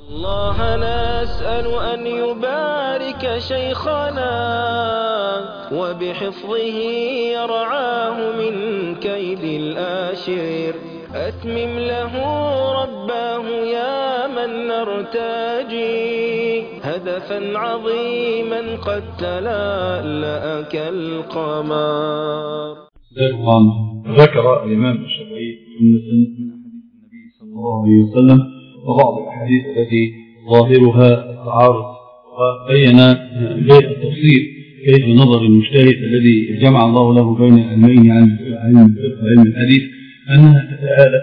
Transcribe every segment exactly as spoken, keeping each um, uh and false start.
الله نسأل أن يبارك شيخنا وبحفظه يرعاه من كيد الآشر. أتمم له رباه يا من نرتجي هدفا عظيما قد تلألأ كالقمر. ذكر الإمام الشافعي سنة من حديث النبي صلى الله عليه وسلم وبعض الأحاديث التي ظاهرها التعارض، وبين بالتفصيل كيف نظر المجتهد الذي جمع الله له بين العلمين عن علم الفقه وعلم الحديث أنها تتآلف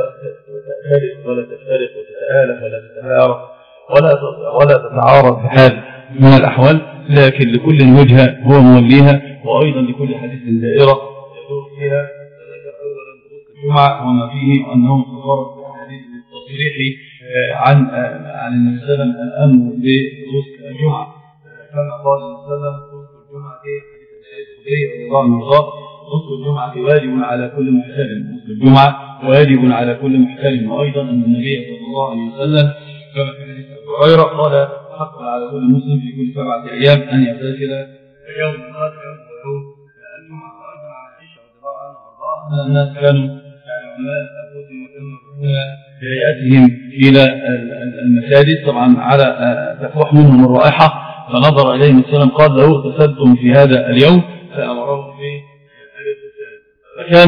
وتختلف ولا تفترق وتتآلف ولا تتعارض ولا ولا تتعارض بحال من الأحوال، لكن لكل وجهة هو موليها، وأيضا لكل حديث دائرة يدور فيها. فذكر أولا الجمعة وما فيه أنه تفرد بالحديث التصريحي عن عن النبي صلى الله عليه وسلم الأمر بغسل الجمعة، كما قال النبي صلى الله عليه وسلم غسل الجمعة حديث سعيد الخدري رضي الله عنه غسل الجمعة واجب على كل محتلم، غسل الجمعة واجب على كل محتلم. وأيضا أن النبي صلى الله عليه وسلم كما في حديث أبي هريرة قال حق على كل مسلم في كل سبعة أيام أن يغتسل يوم الغد يوم ويوم الجمعة. وأيضا عن عائشة رضي الله عنها وأرضاها أن الناس كانوا علماء الأنفسهم وكانوا بهيئتهم إلى المساجد طبعا على تفوح منهم الرائحة، فنظر إليهم السلام قال لو اغتسلتم في هذا اليوم فأمرهم في الاغتسال. فكان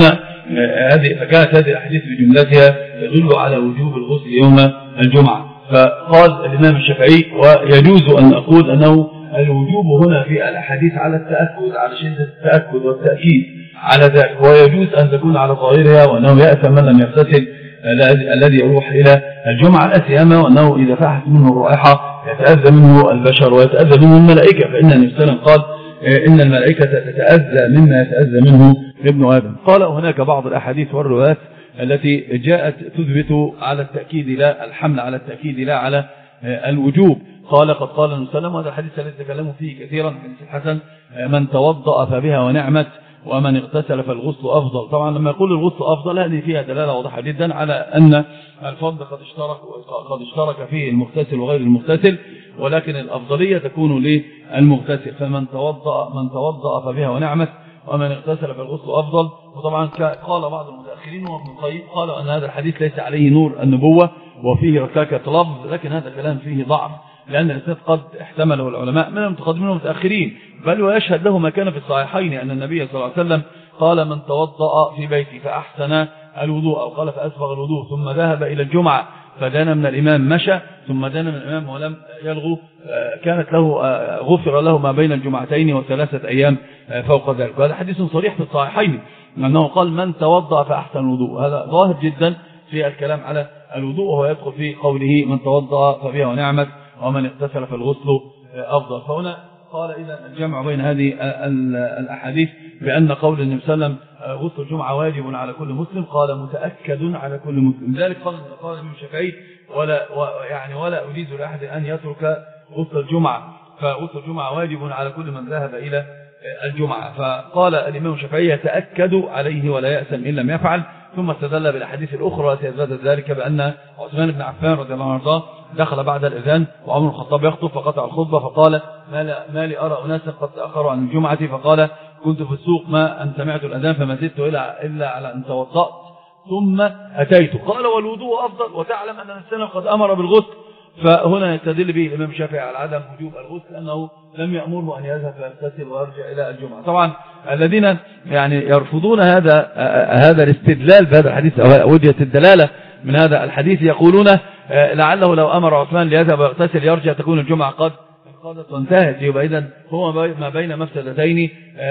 هذه فكانت هذه الأحاديث بجملتها تدل على وجوب الغسل يوم الجمعة. فقال الإمام الشافعي ويجوز أن أقول أنه الوجوب هنا في الأحاديث على التأكد، على شدة التأكد والتأكيد على ذلك، ويجوز أن تكون على ظاهرها وأنه يأثم من لم يغتسل الذي يروح إلى الجمعة، لا سيما وأنه إذا فاحت منه الرائحة يتأذى منه البشر ويتأذى منه الملائكة، فإن النبي صلى الله عليه وسلم قال إن الملائكة تتأذى مما يتأذى منه ابن آدم. قال هناك بعض الأحاديث والروايات التي جاءت تثبت على التأكيد لا الحمل على التأكيد لا على الوجوب. قال قد قال النبي صلى الله عليه وسلم، وهذا الحديث الذي تكلموا فيه كثيرا حديث الحسن، من توضأ فبها ونعمت ومن اغتسل فالغسل أفضل. طبعا لما يقول الغسل أفضل هذه فيها دلالة واضحة جدا على أن الفضل قد اشترك قد اشترك فيه المغتسل وغير المغتسل، ولكن الأفضلية تكون للمغتسل. فمن توضأ من توضأ فبها ونعمت ومن اغتسل فالغسل أفضل. وطبعا قال بعض المتأخرين وابن القيم قالوا أن هذا الحديث ليس عليه نور النبوة وفيه ركاكة لفظ، لكن هذا كلام فيه ضعف، لأن الإسناد قد احتمله العلماء من المتقدمين والمتأخرين، بل ويشهد له ما كان في الصحيحين أن النبي صلى الله عليه وسلم قال من توضأ في بيتي فأحسن الوضوء أو قال فأسبغ الوضوء ثم ذهب إلى الجمعة فدان من الإمام مشى ثم دان من الإمام ولم يلغو كانت له غفر له ما بين الجمعتين وثلاثة أيام فوق ذلك. وهذا حديث صريح في الصحيحين أنه قال من توضأ فأحسن الوضوء، هذا ظاهر جدا في الكلام على الوضوء، وهو يدخل في قوله من توضأ فبها ونعمت ومن اغتسل فالغسل أفضل. فهنا قال إذا الجمع بين هذه الأحاديث بأن قول النبي صلى الله عليه وسلم غسل الجمعة واجب على كل مسلم قال متأكد على كل مسلم. ذلك قال قال الإمام الشافعي ولا يعني ولا أجيز لأحد أن يترك غسل الجمعة، فغسل الجمعة واجب على كل من ذهب إلى الجمعة. فقال الإمام الشافعي يتأكد عليه ولا يأثم إن لم يفعل، ثم استدل بالأحاديث الأخرى التي أثبتت ذلك بأن عثمان بن عفان رضي الله عنه دخل بعد الأذان وعمر الخطاب يخطب فقطع الخطبة فقال ما لي أرى أناسا قد تأخروا عن الجمعة، فقال كنت في السوق ما أن سمعت الأذان فما زدت إلا على أن توضأت ثم أتيت. قال والوضوء أفضل وتعلم أن السنة قد أمر بالغسل. فهنا يستدل به الإمام الشافعي على عدم وجوب الغسل لأنه لم يأمره أن يذهب فيغتسل ويرجع إلى الجمعة. طبعا الذين يعني يرفضون هذا هذا الاستدلال بهذا الحديث أو وجهة الدلالة من هذا الحديث يقولون لعله لو أمر عثمان ليذهب ويغتسل يرجع تكون الجمعة قد انقضت وانتهت، يبقى إذن هو ما بين مفسدتين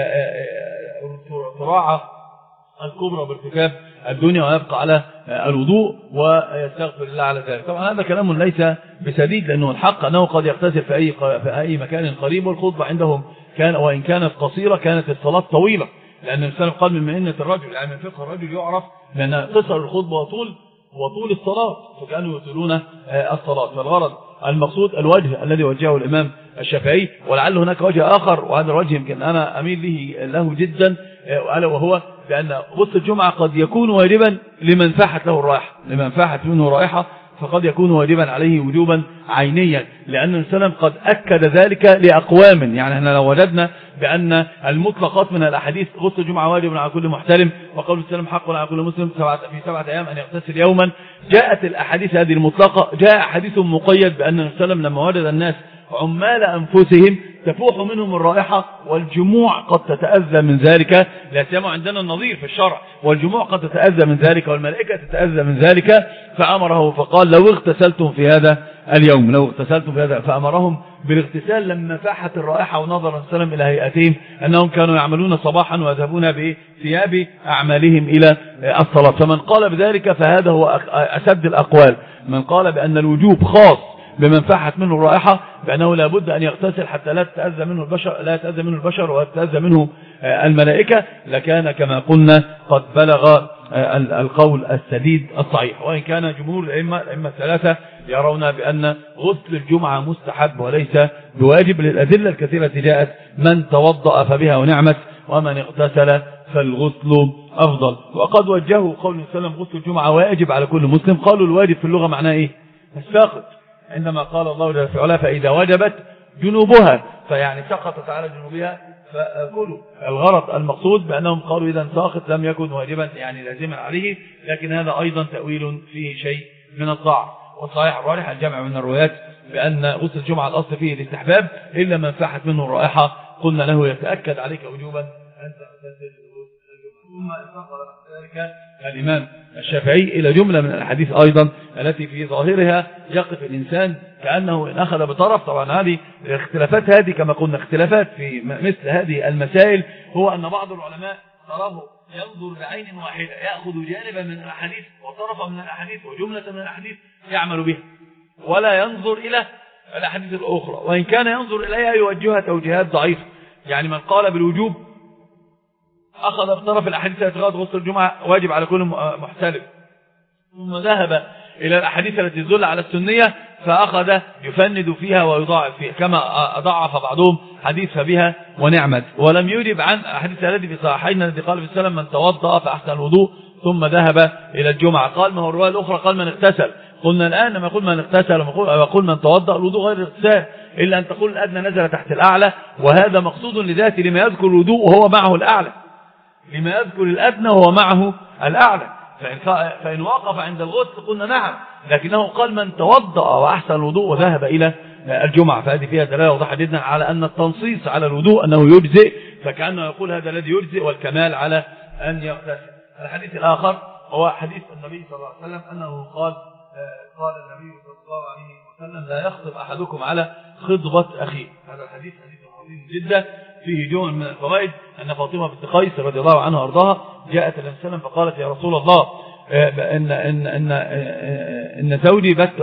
تراعى الكبرى بارتكاب الدنيا ويبقى على الوضوء ويستغفر الله على ذلك. طبعا هذا كلام ليس بسديد، لأنه الحق أنه قد يغتسل في أي في أي مكان قريب، والخطبة عندهم كان وإن كانت قصيرة كانت الصلاة طويلة، لأن الإنسان قال من مهنة الرجل يعني من فقه الرجل يعرف لأن قصر الخطبة وطول وطول الصلاة، فكانوا يطيلون الصلاة. فالغرض المقصود الوجه الذي وجهه الإمام الشافعي، ولعل هناك وجه آخر وهذا الوجه يمكن أنا أميل له له جدا، ألا وهو بأن غسل الجمعة قد يكون واجبا لمن فاحت له الرائحة، لمن فاحت منه رائحة فقد يكون واجبا عليه وجوبا عينيا، لأن النبي صلى الله عليه وسلم قد أكد ذلك لأقوام. يعني احنا لو وجدنا بأن المطلقات من الأحاديث غسل الجمعة واجب على كل محتلم، وقول السلام حق على كل مسلم في سبعة أيام أن يغتسل يوما، جاءت الأحاديث هذه المطلقة. جاء حديث مقيد بأن النبي صلى الله عليه وسلم لما وجد الناس عمال أنفسهم تفوح منهم الرائحة والجموع قد تتأذى من ذلك، لا سيما عندنا النظير في الشرع، والجموع قد تتأذى من ذلك والملائكة تتأذى من ذلك، فأمره فقال لو اغتسلتم في هذا اليوم، لو اغتسلتم في هذا، فأمرهم بالاغتسال لما فاحت الرائحة. ونظر السلام إلى هيئتهم أنهم كانوا يعملون صباحا ويذهبون بثياب أعمالهم إلى الصلاة. فمن قال بذلك فهذا هو أشد الأقوال. من قال بأن الوجوب خاص بمن فاحت منه الرائحة، بأنه لا بد أن يغتسل حتى لا تتأذى منه البشر، لا تتأذى منه البشر ولا تتأذى منه الملائكة، لكان كما قلنا قد بلغ القول السديد الصحيح. وإن كان جمهور الأئمة الأئمة الثلاثة يرون بأن غسل الجمعة مستحب وليس بواجب، للأدلة الكثيرة جاءت من توضأ فبها ونعمت، ومن اغتسل فالغسل أفضل. وقد وجهوا قول النبي صلى الله عليه وسلم غسل الجمعة واجب على كل مسلم. قالوا الواجب في اللغة معناه إيه؟ الساقط، عندما قال الله جل في علاه فإذا وجبت جنوبها، فيعني سقطت على جنوبها فأكلوا. الغرض المقصود بأنهم قالوا إذا ساقط لم يكن واجبا يعني لازما عليه، لكن هذا أيضا تأويل فيه شيء من الضعف. والصحيح الراجح الجمع من الروايات بأن غسل الجمعة الأصل فيه الاستحباب، إلا من فاحت منه الرائحة قلنا له يتأكد عليك وجوبا أن تغتسل غسل الجمعة. ثم انتقل ذلك الإمام الشافعي إلى جملة من الحديث أيضا التي في ظاهرها يقف الإنسان كأنه إن أخذ بطرف. طبعا هذه الاختلافات هذه كما قلنا اختلافات في مثل هذه المسائل، هو أن بعض العلماء تراه ينظر بعين واحدة، يأخذ جانبا من الأحاديث وطرفا من الأحاديث وجملة من الأحاديث يعمل بها، ولا ينظر إلى الأحاديث الأخرى، وإن كان ينظر إليها يوجهها توجيهات ضعيفة. يعني من قال بالوجوب أخذ بطرف الأحاديث التي غسل الجمعة واجب على كل محتلم، ثم ذهب إلى الأحاديث التي تدل على السنية فأخذ يفند فيها ويضاعف فيها، كما أضعف بعضهم حديث فبها ونعمت، ولم يجب عن الحديث الذي في صحيحين الذي قال في السلام من توضأ فأحسن الوضوء ثم ذهب إلى الجمعة. قال ما هو الرواية الأخرى قال من اغتسل. قلنا الآن لما يقول من اغتسل ويقول من توضأ الوضوء غير الاغتسال، إلا أن تقول الأدنى نزل تحت الأعلى، وهذا مقصود لذاته لما يذكر الوضوء وهو معه الأعلى، لما يذكر الأدنى وهو معه الأعلى. فإن, فإن وقف عند الغسل قلنا نعم، لكنه قال من توضأ وأحسن الوضوء وذهب إلى الجمعة، فهذه فيها دلالة واضحة جدا على أن التنصيص على الوضوء أنه يجزئ، فكأنه يقول هذا الذي يجزئ والكمال على أن يغتسل. الحديث الآخر هو حديث النبي صلى الله عليه وسلم أنه قال قال النبي صلى الله عليه وسلم لا يخطب أحدكم على خطبة أخيه. هذا الحديث حديث عظيم جدا فيه جمل من الفوائد. أن فاطمة بنت قيس رضي الله عنها وارضاها جاءت النبي صلى الله عليه وسلم فقالت يا رسول الله إن إن إن إن زوجي بت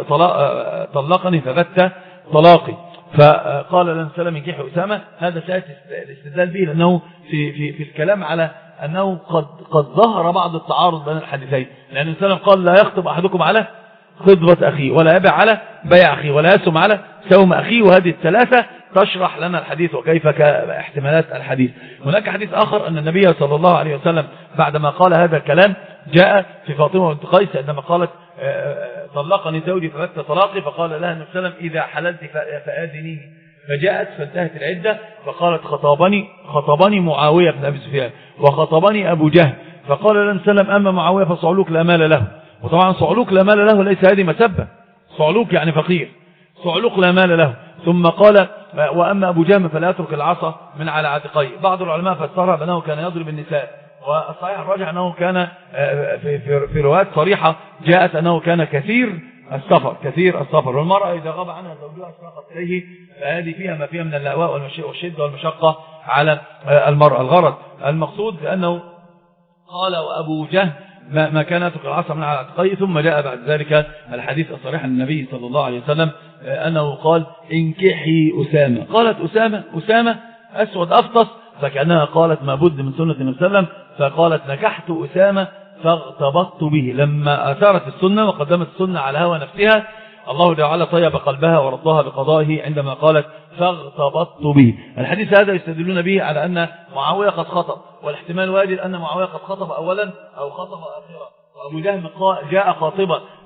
طلقني فبت طلاقي، فقال لنا السلام انكحوا أسامة. هذا سيأتي الاستدلال به لأنه في في في الكلام على أنه قد قد ظهر بعض التعارض بين الحديثين، لأن السلام قال لا يخطب أحدكم على خطبة أخيه، ولا يبيع على بيع أخيه، ولا يسم على سوم أخيه. وهذه الثلاثة تشرح لنا الحديث وكيف احتمالات الحديث. هناك حديث آخر أن النبي صلى الله عليه وسلم بعدما قال هذا الكلام جاء في فاطمة بنت قيس عندما قالت طلقني زوجي فبت طلاقي، فقال لها النبي صلى الله عليه وسلم إذا حللت فآذنيني، فجاءت فانتهت العدة فقالت خطبني خطبني معاوية بن أبي سفيان وخطبني أبو جهل، فقال لنا النبي صلى الله عليه وسلم أما معاوية فصعلوك لا مال له. وطبعا صعلوك لا مال له ليس هذه مسبة، صعلوك يعني فقير، صعلوك لا مال له. ثم قال وأما أبو جهم فلا يترك العصا من على عاتقيه. بعض العلماء فسرها بأنه كان يضرب النساء، والصحيح الراجح أنه كان في, في, في روايات صريحة جاءت أنه كان كثير السفر كثير السفر والمرأة إذا غاب عنها زوجها أشرقت إليه، فهذه فيها ما فيها من اللأواء والشدة والمشقة على المرأة. الغرض المقصود بأنه قال وأبو جهم ما كان يترك العصا من على عاتقيه. ثم جاء بعد ذلك الحديث الصريح عن النبي صلى الله عليه وسلم أنه قال انكحي أسامة. قالت أسامة أسامة أسود أفطس، فكأنها قالت ما بد من سنة النبي صلى الله عليه وسلم، فقالت نكحت أسامة فاغتبطت به. لما أثارت السنة وقدمت السنة على هوى نفسها الله تعالى طيب قلبها ورضاها بقضائه عندما قالت فاغتبطت به. الحديث هذا يستدلون به على أن معاوية قد خطب، والاحتمال واجد أن معاوية قد خطب أولا أو خطب آخرا، وأبو جهم جاء خاطبا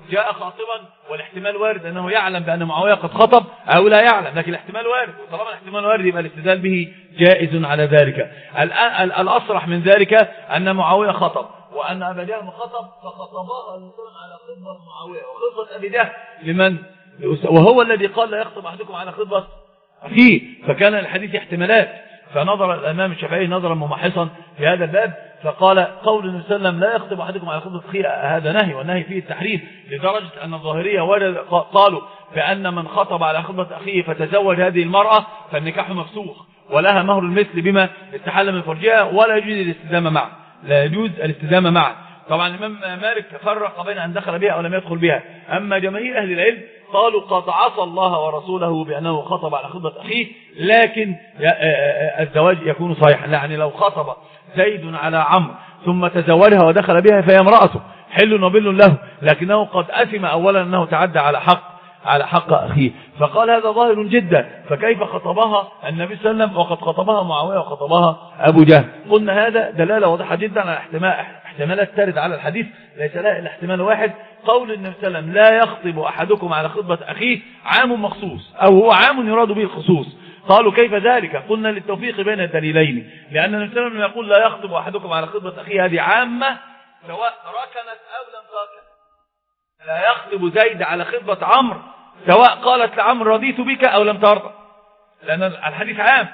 جاء خاطبا والاحتمال وارد أنه يعلم بأن معاوية قد خطب أو لا يعلم، لكن الاحتمال وارد، وطالما الاحتمال وارد يبقى الاستدلال به جائز على ذلك. الأصرح من ذلك أن معاوية خطب وأن أبا جهل خطب، فخطبها المسلم على خطبة معاوية وخطبة أبي جهل لمن؟ وهو الذي قال لا يخطب أحدكم على خطبة أخيه، فكان الحديث احتمالات. فنظر الإمام الشافعي نظرا ممحصا في هذا الباب فقال قول النبي صلى الله عليه وسلم لا يخطب أحدكم على خطبة أخيه هذا نهي، والنهي فيه التحريم، لدرجة أن الظاهرية قالوا بأن من خطب على خطبة أخيه فتزوج هذه المرأة فالنكاح مفسوخ ولها مهر المثل بما استحل من فرجها ولا يجوز الاستدامة معه، لا يجوز الاستدامة معه. طبعا الإمام مالك فرق بين أن دخل بها أو لم يدخل بها. أما جماهير أهل العلم قالوا قد عصى الله ورسوله بأنه خطب على خطبة أخيه، لكن الزواج يكون صحيحا. يعني لو خطب زيد على عمرو ثم تزوجها ودخل بها فهي امرأته حل وبل له، لكنه قد أثم أولا أنه تعدى على حق على حق أخيه، فقال هذا ظاهر جدا، فكيف خطبها النبي صلى الله عليه وسلم وقد خطبها معاوية وخطبها أبو جهل؟ قلنا هذا دلالة واضحة جدا على احتمال احتمالات ترد على الحديث، ليس لها إلا احتمال واحد. قول النبي صلى الله عليه وسلم لا يخطب أحدكم على خطبة أخيه عام مخصوص، أو هو عام يراد به الخصوص. قالوا كيف ذلك؟ قلنا للتوفيق بين الدليلين، لأن النبي صلى الله عليه وسلم يقول لا يخطب أحدكم على خطبة أخيه هذه عامة سواء ركنت أو لم تركن. لا يخطب زيد على خطبة عمرو سواء قالت لعمرو رضيت بك أو لم ترضى، لأن الحديث عام.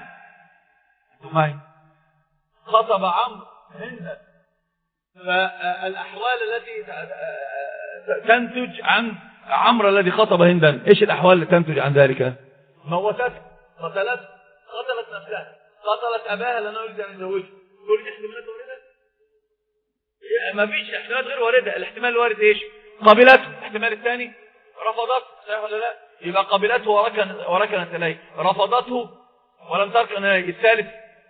خطب عمرو هندا، فالأحوال التي تنتج عن عمرو الذي خطب هندا إيش الأحوال التي تنتج عن ذلك؟ موتته، قتلت قتلت نفسها، قتلت أباها لأنه يريد أن يزوجها. كل احتمالات واردة؟ ما فيش احتمالات غير واردة. الاحتمال الوارد إيش؟ قبلته. الاحتمال الثاني رفضته، صحيح ولا لا؟ يبقى قبلته وركنت وركنت إليه، رفضته ولم تركن إليه. الثالث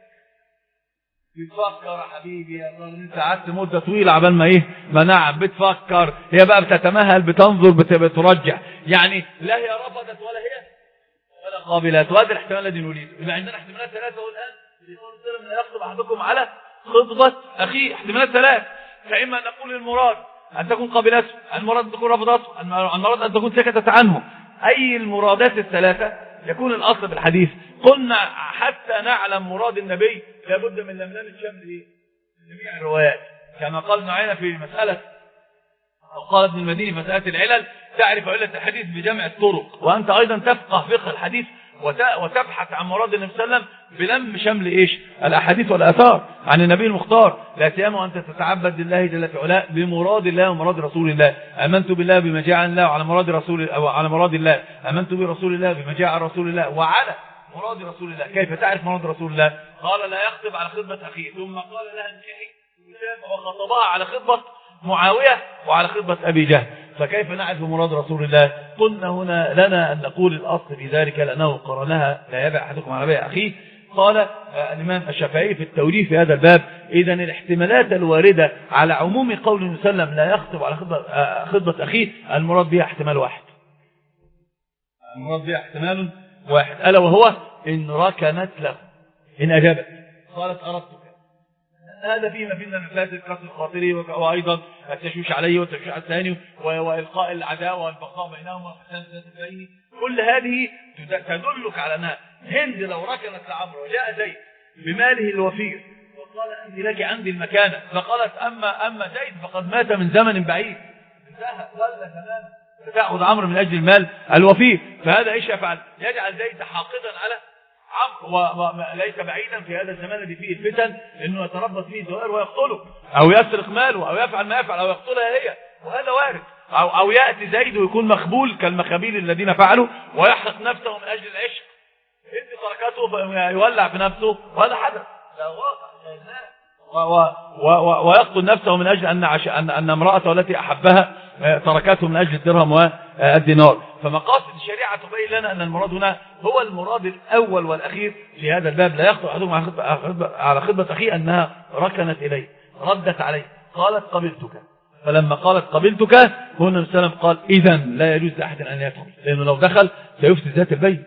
بتفكر يا حبيبي يا الله، انت قعدت مده طويله عبال ما ايه ما نعم بتفكر، هي بقى بتتمهل بتنظر بترجح، يعني لا هي رفضت ولا هي ولا قابلات. وهذا الاحتمال الذي نريده. يبقى عندنا احتمالات ثلاثه الان يقول السلام لا يخطب احدكم على خطبه اخيه، احتمالات ثلاث. فاما ان نقول المراد ان تكون قابلته، المراد ان تكون رفضته، المراد ان تكون سكتت عنه. اي المرادات الثلاثه يكون الاصل في الحديث. قلنا حتى نعلم مراد النبي لابد من لملمه شمل ايه؟ جميع الروايات، كما قال معنا في مساله او قال ابن المديني في مساله العلل تعرف علة الحديث بجمع الطرق، وانت ايضا تفقه فقه الحديث وتبحث عن مراد النبي صلى الله عليه وسلم بلم شمل ايش؟ الاحاديث والاثار عن النبي المختار. لا سيما انت تتعبد لله جل في علاه بمراد الله ومراد رسول الله. امنت بالله بما جاء عن الله وعلى مراد رسول او على مراد الله، امنت برسول الله بما جاء عن رسول الله وعلى مراد رسول الله. كيف تعرف مراد رسول الله؟ قال لا يخطب على خطبة أخيه، ثم قال لها انكحي وخطبها على خطبة معاوية وعلى خطبة أبي جهل، فكيف نعرف مراد رسول الله؟ قلنا هنا لنا أن نقول الأصل في ذلك لأنه قرنها لا يبع أحدكم على بيع أخيه. قال الإمام الشافعي في التوريث في هذا الباب إذن الاحتمالات الواردة على عموم قول النبي صلى الله عليه وسلم لا يخطب على خطبة, خطبة أخيه المراد بها احتمال واحد، المراد بها احتمال واحد، ألا وهو إن ركنت له، إن أجابت قالت أردتك. هذا فيما فينا المفاسد كسر الخاطري وأيضا التشويش عليه والتشويش على الثاني وإلقاء العداوة والبقاء بينهما. كل هذه تدلك على أنها هند لو ركنت لعمرو وجاء زيد بماله الوفير وقال أنت لك عندي المكانة، فقالت أما أما زيد فقد مات من زمن بعيد انتهى ولا تماما، فتأخذ عمرو من أجل المال الوفير. فهذا إيش يفعل؟ يجعل زيد حاقدا على عمرو، وليس بعيدا في هذا الزمان الذي فيه الفتن انه يتربص فيه زوار ويقتله او يسرق ماله او يفعل ما يفعل او يقتلها هي، وهذا وارد. او او ياتي زيد ويكون مخبول كالمخابيل الذين فعلوا ويحرق نفسه من اجل العشق، انت تركته يولع في نفسه وهذا حدث، لا واقع ويقتل نفسه من اجل ان ان ان امراته التي احبها تركته من اجل الدرهم والدينار. فمقاصد الشريعة تبين لنا أن المراد هنا هو المراد الأول والأخير في هذا الباب. لا يخطر أحدهم على خطبة أخيه أنها ركنت إليه، ردت عليه، قالت قبلتك. فلما قالت قبلتك هنا السلام قال إذن لا يجوز لأحد أن يدخل، لأنه لو دخل سيفسد ذات البيت،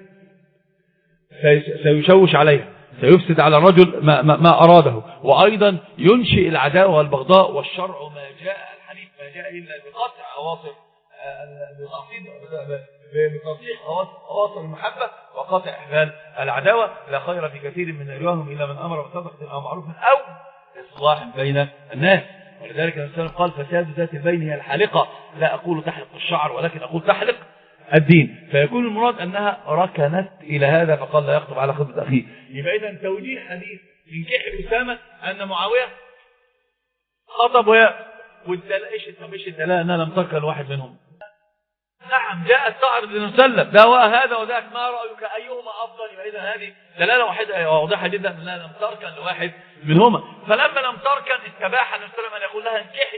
سيشوش عليها، سيفسد على الرجل ما, ما, ما أراده، وأيضا ينشئ العداوة والبغضاء. والشرع ما جاء الحديث ما جاء إلا بقطع أواصر بتطبيق خواص المحبة وقطع إحلال العداوة. لا خير في كثير من نجواهم إلا من أمر بصدقة أو معروف أو إصلاح بين الناس. ولذلك الإنسان قال فساد ذات البين هي الحالقة، لا أقول تحلق الشعر ولكن أقول تحلق الدين. فيكون المراد أنها ركنت إلى هذا فقال لا يخطب على خطبة أخيه. يبقى إذا توجيه حديث ينكح أسامة أن معاوية خطب ويا والدلاء إيش إيش الدلاء أنها لم تركن واحد منهم. نعم جاءت تعرض لنسلم ده وهذا وذاك ما رأيك أيهما أفضل. يبقى إذا هذه دلالة واحدة واضحة جدا أنها لم تركن لواحد منهما. فلما لم تركن استباح نسلم أن يقول لها انكحي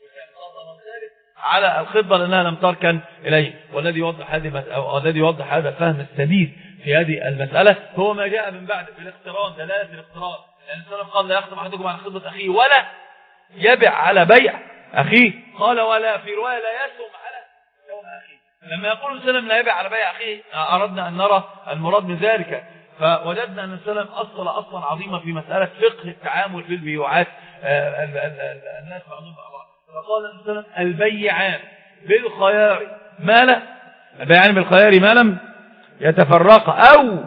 على الخطبة لأنها لم تركن إليه. والذي يوضح هذه والذي يوضح هذا الفهم السديد في هذه المسألة هو ما جاء من بعد في الاقتران، دلالة الاقتران. لأن السلام قال لا يخطب أحدكم على خطبة أخيه ولا يبع على بيع أخيه. قال ولا في رواية لا يسهم على يوم أخيه. لما يقول السلام لا يبع على بيع أخيه أردنا أن نرى المراد من ذلك. فوجدنا أن السلام أصل أصلا عظيمة في مسألة فقه التعامل في البيوعات الناس بعضهم بعض. فقال السلام البيعان بالخيار ما لا البيعان بالخيار ما لم يتفرق أو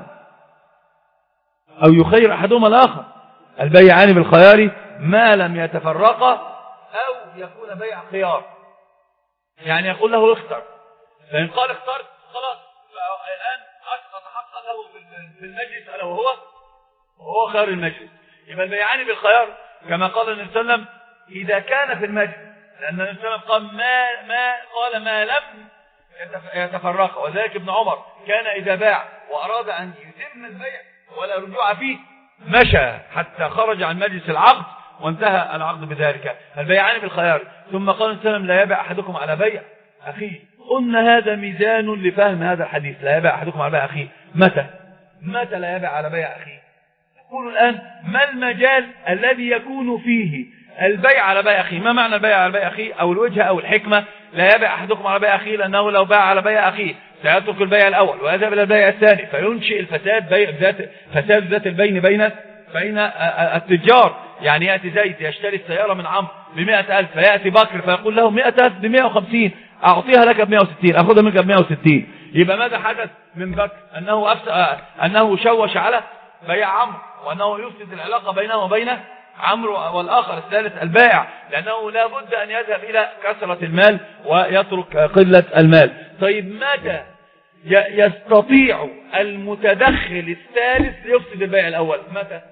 أو يخير أحدهما الآخر. البيعان بالخيار ما لم يتفرق أو يكون بيع خيار، يعني يقول له اختر، فإن قال اخترت خلاص الآن أسقط حقا له في المجلس ألا وهو وهو خير المجلس. يبقى البيعان بالخيار كما قال النبي صلى الله عليه وسلم إذا كان في المجلس، لأن النبي صلى الله عليه وسلم قال ما ما قال ما لم يتفرق. وذلك ابن عمر كان إذا باع وأراد أن يتم البيع ولا رجوع فيه مشى حتى خرج عن مجلس العقد وانتهى العقد بذلك. البيعان بالخيار. ثم قال النبي صلى الله عليه وسلم لا يبيع أحدكم على بيع أخيه. قلنا هذا ميزان لفهم هذا الحديث، لا يبيع أحدكم على بيع أخيه. متى متى لا يبيع على بيع أخيه؟ نقول الآن ما المجال الذي يكون فيه البيع على بيع أخيه؟ ما معنى البيع على بيع أخيه أو الوجهة أو الحكمة؟ لا يبيع أحدكم على بيع أخيه لأنه لو باع على بيع أخيه سيترك البيع الأول ويذهب إلى البيع الثاني فينشئ الفساد بيع ذات فساد ذات البين بين بين التجار. يعني يأتي زيد يشتري السيارة من عمرو بمئة ألف فيأتي بكر فيقول له مئة ألف بمئة وخمسين أعطيها لك بمئة وستين أخذها منك بمئة وستين. يبقى ماذا حدث من بكر؟ أنه أنه شوش على بيع عمرو وأنه يفسد العلاقة بينه وبين عمرو والآخر الثالث البائع، لأنه لا بد أن يذهب إلى كثرة المال ويترك قلة المال. طيب متى يستطيع المتدخل الثالث ليفسد البيع الأول؟ متى؟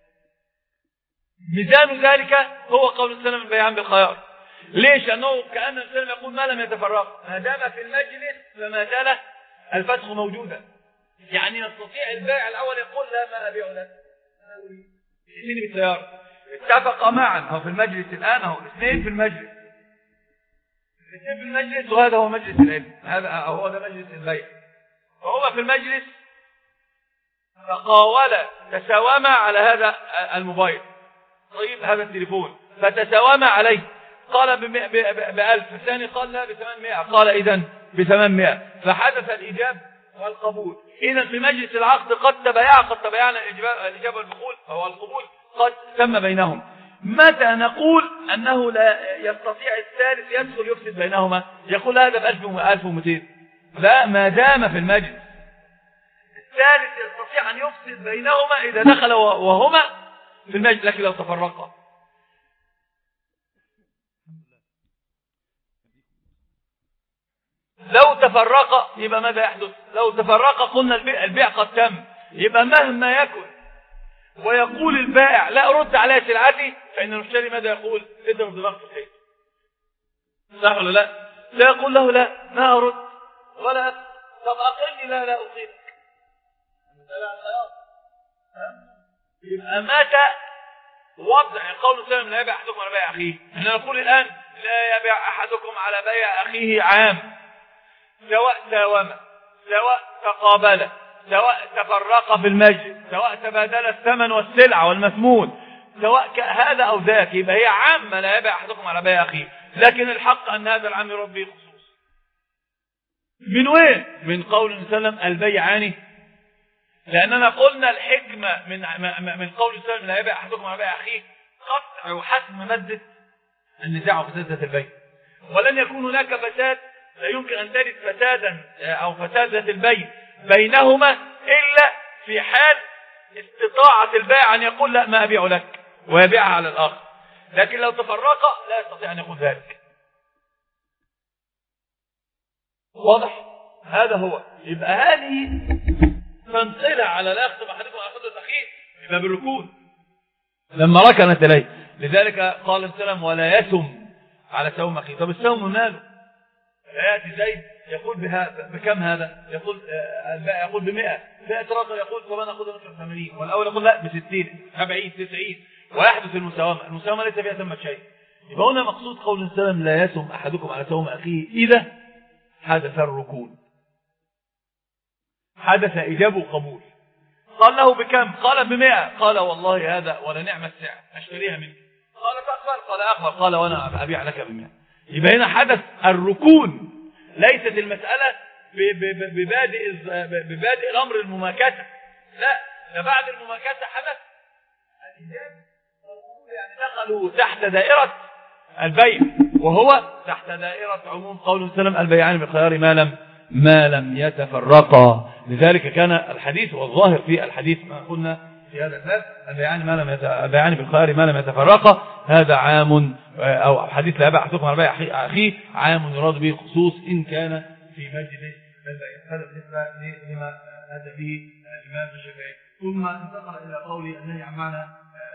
ميزان ذلك هو قول السلام البيعان بالخيار. ليش؟ لأنه كأن السلام يقول ما لم يتفرق ما دام في المجلس فما زال الفتح موجودا. يعني يستطيع البائع الأول يقول لا ما أبيع لك يأتيني بالسيارة. اتفق معا هو في المجلس الآن هو الاثنين في المجلس الاثنين في المجلس وهذا هو مجلس العلم، هذا هو ده مجلس البيع. وهو في المجلس تقاولا تساوما على هذا الموبايل. طيب هذا التليفون فتساوما عليه، قال بألف الثاني قال لا بثمانمائة، قال إذن بثمانمائة، فحدث الإجاب والقبول. إذن في مجلس العقد قد تبايع قد تبايعنا الإجابة والقبول أو القبول قد تم بينهم. متى نقول أنه لا يستطيع الثالث يدخل يفسد بينهما؟ يقول هذا بألف ومئتين. لا، ما دام في المجلس الثالث يستطيع أن يفسد بينهما إذا دخل وهما في المجلس، لكن لو تفرقا لو تفرق يبقى ماذا يحدث؟ لو تفرق قلنا البيع, البيع قد تم، يبقى مهما يكن ويقول البائع لا أرد على سلعتي، فإن المشتري ماذا يقول؟ اضرب دماغك في الحيط. صح ولا لا؟ لا يقول له لا ما أرد ولا أفضل. طب أقلني لا لا أقيمك. يبقى متى وضع قول السلام لا يبيع أحدكم على بيع أخيه؟ احنا نقول الآن لا يبيع أحدكم على بيع أخيه عام، سواء ساوم سواء تقابل سواء تفرق في المجلس سواء تبادل الثمن والسلعة والمثمون سواء هذا أو ذاك، يبقى هي عامة لا يبيع أحدكم على بيع أخيه. لكن الحق أن هذا العام يرد به خصوص. من وين؟ من قول السلام البيعان، لأننا قلنا الحكمة من من قول السلام لا يبيع أحدكم على بيع أخيه قطع وحسم مادة النزاع وفساد البيع، ولن يكون هناك فساد لا يمكن أن تجد فسادا أو فساد ذات البين بينهما إلا في حال استطاعة البائع أن يقول لا ما أبيع لك ويبيعها على الآخر. لكن لو تفرقا لا يستطيع أن يقول ذلك. واضح؟ هذا هو. يبقى هذه تنقلها على الأخذ أحدكم على خطوة أخيه يبقى بالركون لما ركنت إليه. لذلك قال السلام ولا يسم على سوم أخيه. طب السوم ماله؟ يأتي زيد يقول بها بكم هذا؟ يقول البائع يقول بمئة، فئة رجل يقول طب أنا أخذها مثل ثمانين، والأول يقول لا بستين سبعين تسعين، ويحدث المساومة. المساومة ليس فيها ثمة شيء. يبقى هنا مقصود قول السلام لا يسم أحدكم على سوم أخيه إذا حدث الركون، حدث إجابة وقبول. قال له بكم؟ قال بمئة. قال والله هذا ولا نعم السعر أشتريها منك. قال تقبل؟ قال أقبل. قال وأنا أبيع لك بمئة. يبقى هنا حدث الركون. ليست المسألة ببادئ ببادئ الأمر المماكسة، لا، ده بعد المماكسة حدث الإجابة والقبول. يعني دخلوا تحت دائرة البيع وهو تحت دائرة عموم قول السلام البيعان بالخيار ما لم ما لم يتفرقا. لذلك كان الحديث والظاهر في الحديث ما قلنا في هذا الباب البيعان ما لم البيعان بالخيار ما لم يتفرقا. هذا عام أو حديث لا يبيع أحدكم على بيع أخيه عام يراد به خصوص إن كان في مجلس البيع. هذا بالنسبة لما أتى به الإمام الشافعي. ثم انتقل إلى قول النهي عن معنى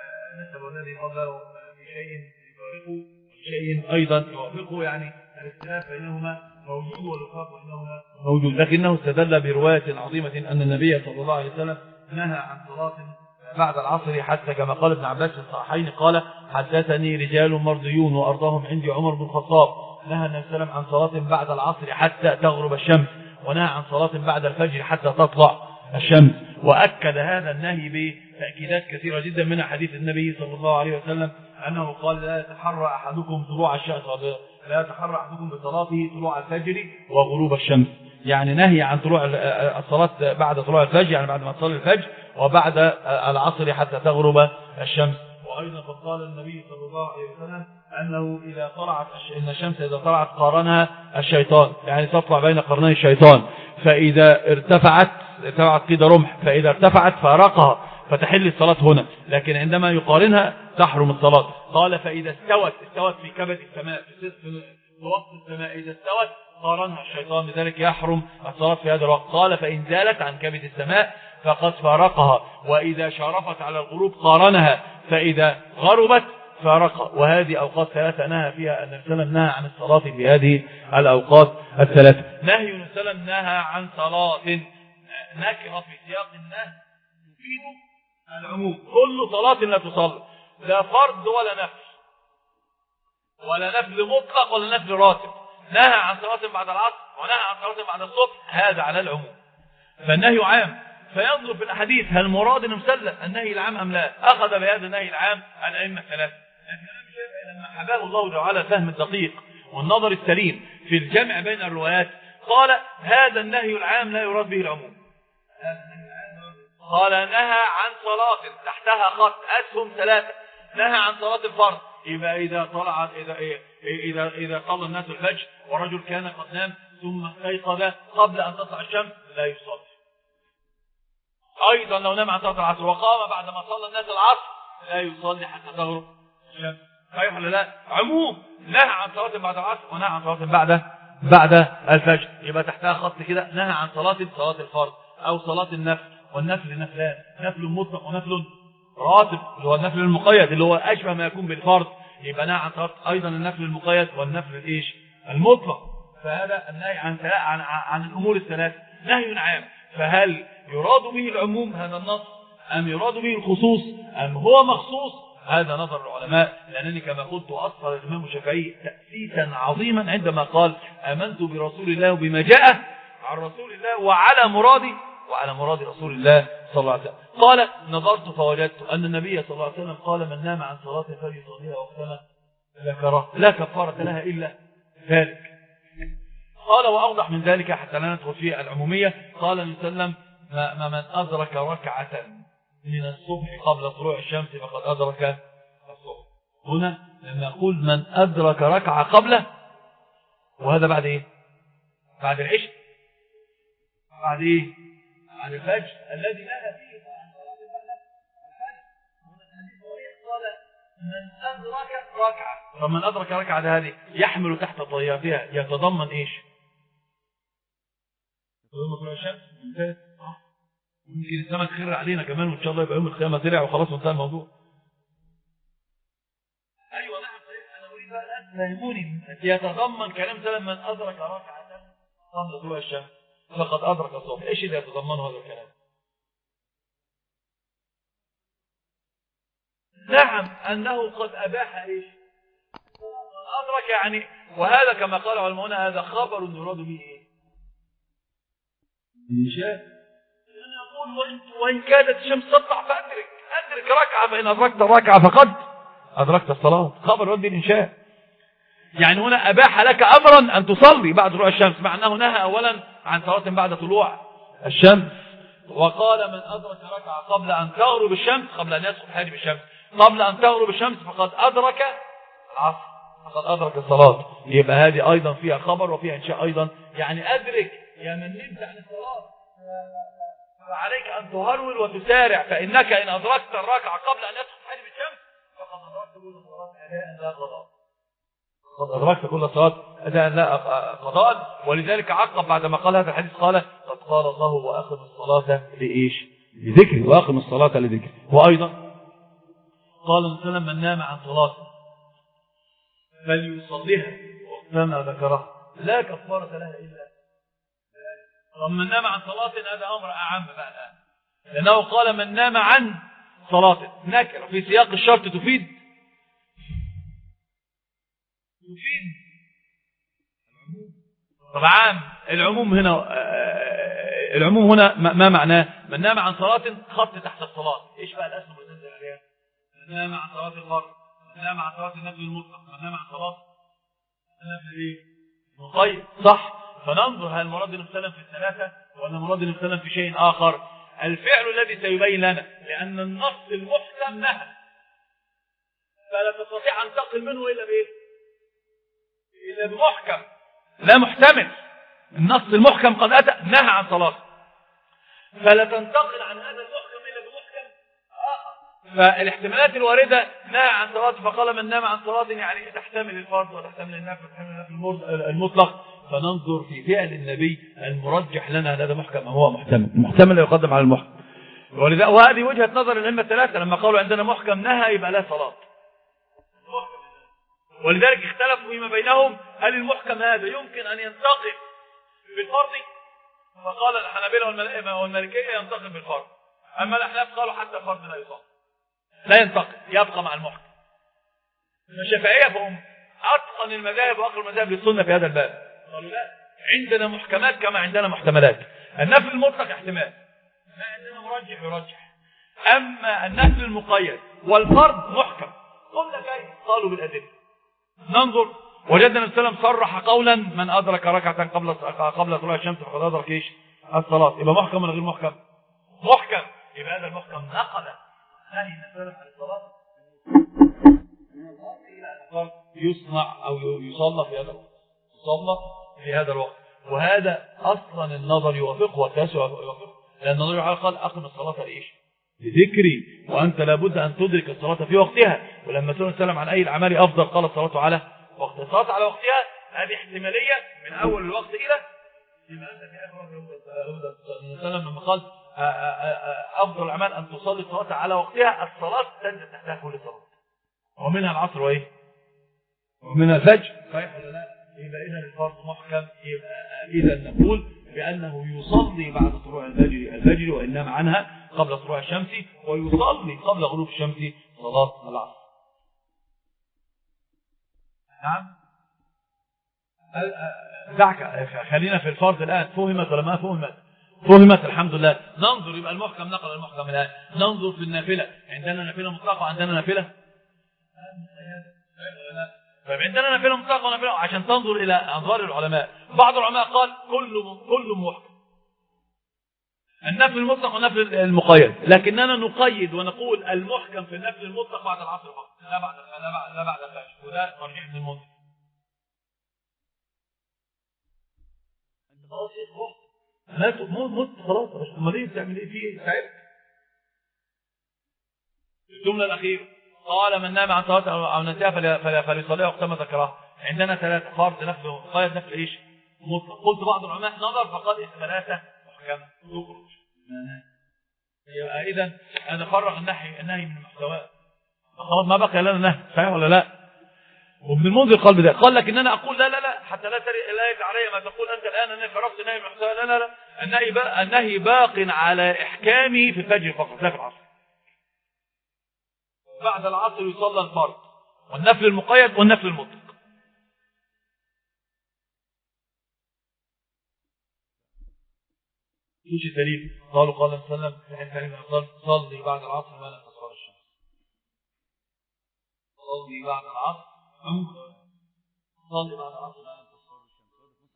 نسب الذي قبله بشيء يفارقه شيء أيضا يوافقه، يعني الاختلاف بينهما موجود والوفاق بينهما موجود. لكنه استدل برواية عظيمة أن النبي صلى الله عليه وسلم نهى عن صلاة بعد العصر، حتى كما قال ابن عباس في الصحيحين قال حدثني رجال مرضيون وأرضهم عندي عمر بن الخطاب نهى النبي صلى الله عليه وسلم عن صلاة بعد العصر حتى تغرب الشمس، ونهى عن صلاة بعد الفجر حتى تطلع الشمس. وأكد هذا النهي بتأكيدات كثيرة جدا من حديث النبي صلى الله عليه وسلم أنه قال لا يتحرى أحدكم طلوع الشمس لا يتحرى أحدكم بصلاته طلوع الفجر وغروب الشمس. يعني نهي عن طلوع الصلاة بعد طلوع الفجر، يعني بعد ما تصلي الفجر، وبعد العصر حتى تغرب الشمس. وأيضا قد قال النبي صلى الله عليه وسلم أنه إذا طلعت إن الشمس إذا طلعت قارنها الشيطان، يعني تطلع بين قرني الشيطان، فإذا ارتفعت ارتفعت كده رمح، فإذا ارتفعت فارقها فتحل الصلاة هنا، لكن عندما يقارنها تحرم الصلاة. قال فإذا استوت استوت في كبد السماء في وقت السماء إذا استوت قارنها الشيطان، لذلك يحرم الصلاة في هذا الوقت. قال فإن زالت عن كبد السماء فقد فارقها، وإذا شارفت على الغروب قارنها، فإذا غربت فارقها. وهذه أوقات ثلاثة نهى فيها النبي صلى الله عليه وسلم نهى عن الصلاة في هذه الأوقات الثلاثة. نهي النبي صلى الله عليه وسلم نهى عن صلاة نكرة في سياق النهي تفيد العموم. كل صلاة لا تصلى، لا فرض ولا نفل، ولا نفل مطلق ولا نفل راتب. نهى عن صلاة بعد العصر ونهى عن صلاة بعد الصبح، هذا على العموم. فالنهي عام، فينظر في الأحاديث هل مراد المسلم النهي العام أم لا. أخذ بهذا النهي العام الأئمة الثلاثة، لكن لما حباه الله تعالى فهم الدقيق والنظر السليم في الجمع بين الروايات قال هذا النهي العام لا يراد به العموم. قال نهى عن صلاة تحتها خط أسهم ثلاثة، نهى عن صلاة الفرض. يبقى إذا طلعت إذا إذا إذا صلى الناس الفجر ورجل كان قد نام ثم استيقظ قبل أن تطلع الشمس لا يصلي. أيضا لو نام عن صلاة العصر وقام بعد ما صلى الناس العصر لا يصلي حتى تغرب الشمس. صحيح ولا لا؟ عموم، نهى عن صلاة بعد العصر ونهى عن صلاة بعد بعد الفجر. يبقى تحتها خط كده نهى عن صلاة صلاة الفرض أو صلاة النفل. والنفل نفلان، نفل مطلق ونفل راتب اللي هو النفل المقيد اللي هو أشبه ما يكون بالفرض. يبقى نهى عن صلاة أيضا النفل المقيد والنفل الإيش المطلق. فهذا النهي عن عن عن الأمور الثلاث نهي عام. فهل يراد به العموم هذا النص أم يراد به الخصوص أم هو مخصوص؟ هذا نظر العلماء. لأنني كما قلت أصل الإمام الشافعي تأسيسا عظيما عندما قال آمنت برسول الله وبما جاء عن رسول الله وعلى مرادي وعلى مراد رسول الله صلى الله عليه وسلم. قال نظرت فوجدت أن النبي صلى الله عليه وسلم قال من نام عن صلاة فليصليها وقتها ذكره لا كفارة لها إلا ذلك. قال وأوضح من ذلك حتى لا ندخل في العمومية. قال النبي صلى الله عليه وسلم ما من أدرك ركعة من الصبح قبل طلوع الشمس فقد أدرك الصبح. هنا لما أقول من أدرك ركعة قبله، وهذا بعد إيه؟ بعد العشاء، بعد ايه؟ بعد الفجر الذي نهى فيه عن صلاة بعد الفجر. هنا الحديث صريح قال من أدرك ركعة. فمن أدرك ركعة هذه يحمل تحت طياتها يتضمن ايش؟ يتضمن طلوع الشمس. ممتاز. ممكن السماء تخير علينا كمان وان شاء الله يبقى يوم القيامة طلع وخلاص وانتهى الموضوع. ايوه نعم صحيح. انا اريد ان تفهموني يتضمن كلام سلم من أدرك ركعة قبل طلوع الشمس فقد أدرك الصبح. ايش اللي يتضمنه هذا الكلام؟ نعم أنه قد أباح ايش؟ أدرك يعني، وهذا كما قال علماؤنا هذا خبر يراد به ايه؟ الإنشاء. يقول وإن, وإن كادت الشمس تطلع فأدرك أدرك ركعة، فإن أدركت الركعة فقد أدركت الصلاة. خبر يراد به الإنشاء. يعني هنا أباح لك أمرا أن تصلي بعد طلوع الشمس، مع أنه نهى أولا عن صلاة بعد طلوع الشمس. وقال من أدرك ركعة قبل أن تغرب الشمس، قبل أن يسقط حاجب الشمس، قبل أن تغرب الشمس فقد أدرك العصر، فقد أدرك الصلاة. يبقى هذه أيضا فيها خبر وفيها إنشاء أيضا. يعني أدرك يا من نمت عن الصلاة فعليك أن تهرول وتسارع، فإنك إن أدركت الركعة قبل أن يسقط حاجب الشمس فقد أدركت كل صلاة أداء لا قضاء. قد أدركت كل صلاة أداء لا قضاء. ولذلك عقب بعدما قال هذا الحديث قال قد قال الله وأقم الصلاة لإيش؟ لذكري. وأقم الصلاة لذكري. وأيضا قال صلى الله عليه وسلم من نام عن صلاة فليصليها وقتما ذكرها لا كفارة لها إلا. ومن نام عن صلاة هذا أمر أعم بقى الآن، لأنه قال من نام عن صلاة نكر في سياق الشرط تفيد تفيد العموم. طبعا العموم هنا العموم هنا ما معناه؟ من نام عن صلاة خط تحت الصلاة. ايش بقى الاسم اللي تنزل عليها؟ من نام عن صلاة الفرض، من نام عن صلاة النفل المطلق، من نام عن صلاة النفل ايه؟ مقيد. صح. فننظر هل المراد نفسنا في الثلاثة ولا مراد نفسنا في شيء آخر. الفعل الذي سيبين لنا، لأن النص المحكم نهى فلا تستطيع أن تقل منه إلا بإيه؟ إلا بمحكم لا محتمل. النص المحكم قد أتى نهى عن صلاة، فلا تنتقل عن هذا المحكم إلا بمحكم آخر. فالاحتمالات الواردة نهى عن صلاة فقال من نام عن صلاة يعني تحتمل الفرض وتحتمل النفل وتحتمل المطلق. فننظر في فعل النبي المرجح لنا هذا محكم هو محتمل، المحتمل لا يقدم على المحكم. ولذا وهذه وجهة نظر الأئمة الثلاثة لما قالوا عندنا محكم نهى يبقى لا صلاة. ولذلك اختلفوا فيما بينهم هل المحكم هذا يمكن أن ينتقل بالفرض؟ فقال الحنابلة والمالكية ينتقل بالفرض، أما الأحناف قالوا حتى الفرض لا يصاب لا ينتقل يبقى مع المحكم. الشافعية فهم أتقن المذاهب وأقل المذاهب للسنة في هذا الباب. قالوا لا، عندنا محكمات كما عندنا محتملات. النفل المطلق احتمال، ما عندنا مرجح يرجح. أما النفل المقيد والفرض محكم. قلنا كيف؟ قالوا بالأدلة. ننظر وجدنا النبي صلى الله عليه وسلم صرح قولا من أدرك ركعة قبل قبل طلوع الشمس فقد أدرك إيش؟ الصلاة. يبقى محكم ولا غير محكم؟ محكم. يبقى هذا المحكم نقل نهي النبي عن الصلاة يصنع أو يصلى في هذا الوقت. يصلى في هذا الوقت. وهذا أصلا النظر يوافقه والتاسع يوافقه، لأن النظر قال أقم الصلاة لإيش؟ لذكري. وأنت لابد أن تدرك الصلاة في وقتها. ولما سئل السلام عن أي الأعمال أفضل قال الصلاة على وقت. الصلاة على وقتها هذه احتمالية من أول الوقت إلى يبقى أنت في آخر السلام لما قال أفضل الأعمال أن تصلي الصلاة على وقتها. الصلاة تنزل تحتها كل صلاة ومنها العصر وإيه؟ ومنها الفجر. صحيح ولا لا؟ يبقى إذا الفرض محكم. يبقى إذا نقول بأنه يصلي بعد طلوع الفجر الفجر وإن نام عنها قبل طلوع الشمس، ويصلي قبل غروب الشمس صلاة العصر. نعم. دعك خلينا في الفرض الآن. فهمت ولا ما فهمت؟ فهمت الحمد لله. ننظر يبقى المحكم نقل المحكم الآن. ننظر في النافلة. عندنا نافلة مطلقة وعندنا نافلة طيب عندنا نافلة مطلقة ونافلة عشان تنظر إلى أنظار العلماء. بعض العلماء قال كل كل محكم النفل المطلق والنفل المقيد، لكننا نقيد ونقول المحكم في النفل المطلق بعد العصر فقط لا بعد لا بعد لا بعد الفجر. وده ترجيح من المنذر. خلاص يا اخوان مات مت خلاص مش امال بتعمل ايه فيه تعبت. الجمله الاخيره قال من نام عن صلاه او نسيها فليصليها وقتما ذكرها. عندنا ثلاثه فرض نفل قيد نفل ايش مطلق. قلت بعض العلماء نظر فقال الثلاثه محكمه تخرج. يبقى اذا انا فرغ النهي النهي من محتواه خلاص ما بقى لنا نهي صحيح ولا لا. وابن المنذر قال بذلك قال لك ان انا اقول لا لا لا حتى لا لا يجي علي ما تقول انت الان اني فرغت النهي من محتواه. لا لا لا النهي باق النهي باق على احكامه في الفجر فقط لا في العصر. بعد العصر يصلى الفرض والنفل المقيد والنفل المطلق. وش الدليل؟ قالوا قال صلى الله عليه وسلم في حديث علي بن ابي طالب صلي بعد العصر ما لا تصفر الشمس. صلي بعد العصر صلي بعد العصر ما لا تصفر الشمس.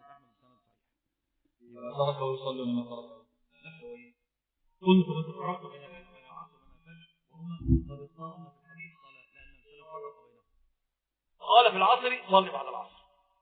يبقى تركه يصلي ولا تركه نفسه ايه؟ كنت بتفرقت بين العصر والفجر وهما قد اختارنا في الحديث قال لان الرسول فرق بينهم. قال في العصر صلي بعد العصر.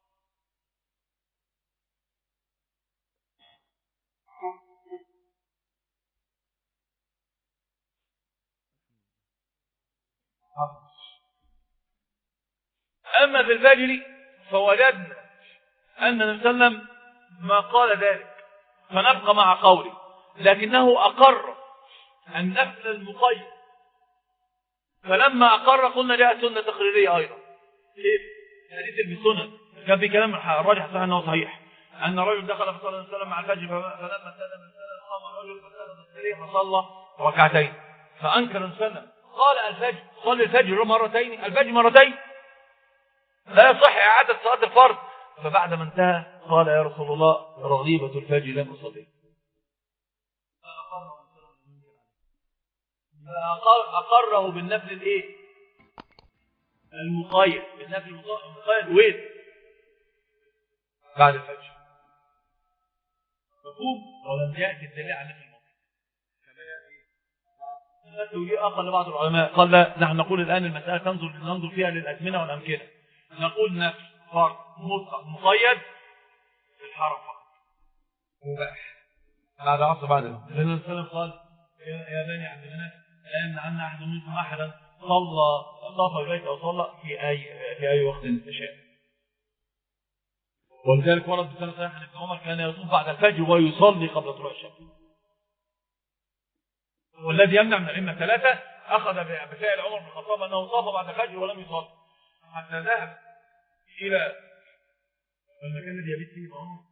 أما في الفجر فوجدنا أن النبي صلى الله عليه وسلم ما قال ذلك فنبقى مع قوله لكنه أقر النفل المقيد. فلما أقر قلنا جاء سنة تقريرية أيضا كيف؟ حديث السنن كان في كلام الراجح صحيح أنه صحيح أن رجل دخل في صلى الله عليه وسلم مع الفجر فلما سلم السلام قام الرجل فسلم السرير فصلى ركعتين فأنكر السنة قال الفجر صلي الفجر مرتين الفجر مرتين لا يصح إعادة صلاة الفرض. فبعد ما انتهى قال يا رسول الله رغيبة الفجر لم أصلي. فأقره بالنفل الايه المقيد بالنفل المقيد وين بعد الفجر مفهوم. ولم يأتي الدليل على نفل المطلق كما يأتي أقل بعض العلماء قال لا نحن نقول الآن المسألة تنظر ننظر فيها للأزمنة والأمكنة. نقول نفل فرض مطلق مقيد في الحرم فقط مباح بعد عصر بعد الوقت. لأن النبي صلى الله عليه وسلم قال يا بني عبد مناف لأن عنا أحد منكم أحدا صلى طاف البيت أو صلى في أي في أي وقت شاء. ولذلك ورد بسنة صحيح عن ابن عمر كان يطوف بعد الفجر ويصلي قبل طلوع الشمس. والذي يمنع من الأئمة ثلاثة أخذ بفعل عمر بن الخطاب أنه طاف بعد الفجر ولم يصلي حتى ذهب إلى المكان الذي يبيت فيه عمر.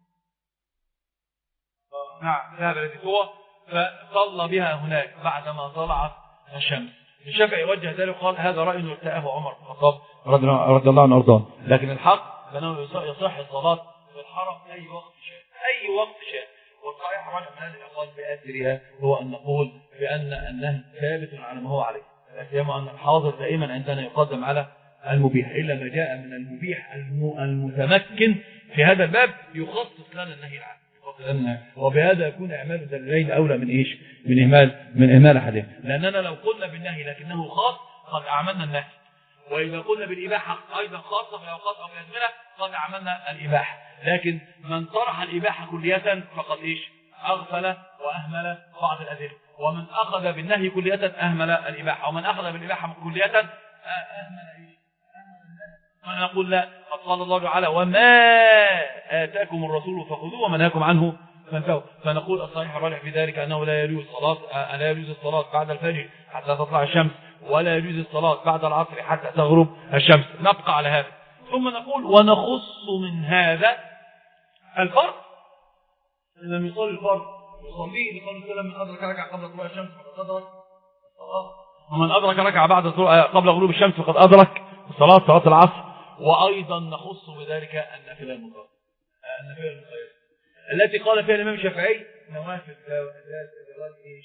نعم ذهب الذي هو فصلى بها هناك بعدما طلعت الشمس. الشافعي وجه ذلك قال هذا رأي ارتأه عمر بن الخطاب رضي الله عنه وارضاه. لكن الحق بأنه يصح الصلاة في الحرم أي وقت شاء أي وقت شاء. والصحيح رجع من هذه الأقوال بأثرها هو أن نقول بأن النهي ثابت على ما هو عليه. لكن أن الحاضر دائما عندنا يقدم على المبيح إلا ما جاء من المبيح المتمكن في هذا الباب يخصص لنا النهي العام. وبهذا يكون إعمال الدليلين أولى من إيش من إهمال من إهمال أحدهم. لأننا لو قلنا بالنهي لكنه خاص قد أعملنا النهي وإذا قلنا بالإباحة أيضا خاصة في أوقات أو في أزمنة قد أعملنا الإباحة. لكن من طرح الإباحة كلية فقد إيش أغفل وأهمل بعض الأدلة. ومن أخذ بالنهي كلية أهمل الإباحة ومن أخذ بالإباحة كلية أهمل إيش فنقول لا قد قال الله تعالى وما آتاكم الرسول فخذوه وما نهاكم عنه فانتهوا. فنقول الصحيح الراجح في ذلك أنه لا يجوز الصلاة لا يجوز الصلاة بعد الفجر حتى تطلع الشمس ولا يجوز الصلاة بعد العصر حتى تغرب الشمس. نبقى على هذا ثم نقول ونخص من هذا الفرض. إذا يصلي الفرض يصليه لقول السلام من أدرك ركعة قبل طلوع الشمس فقد أدرك الصلاة ومن أدرك ركعة بعد قبل غروب الشمس فقد أدرك الصلاة صلاة العصر. وأيضا نخص بذلك النافلة المطلقة النافلة المقيدة التي قال فيها الإمام الشافعي نوافل ذات إيش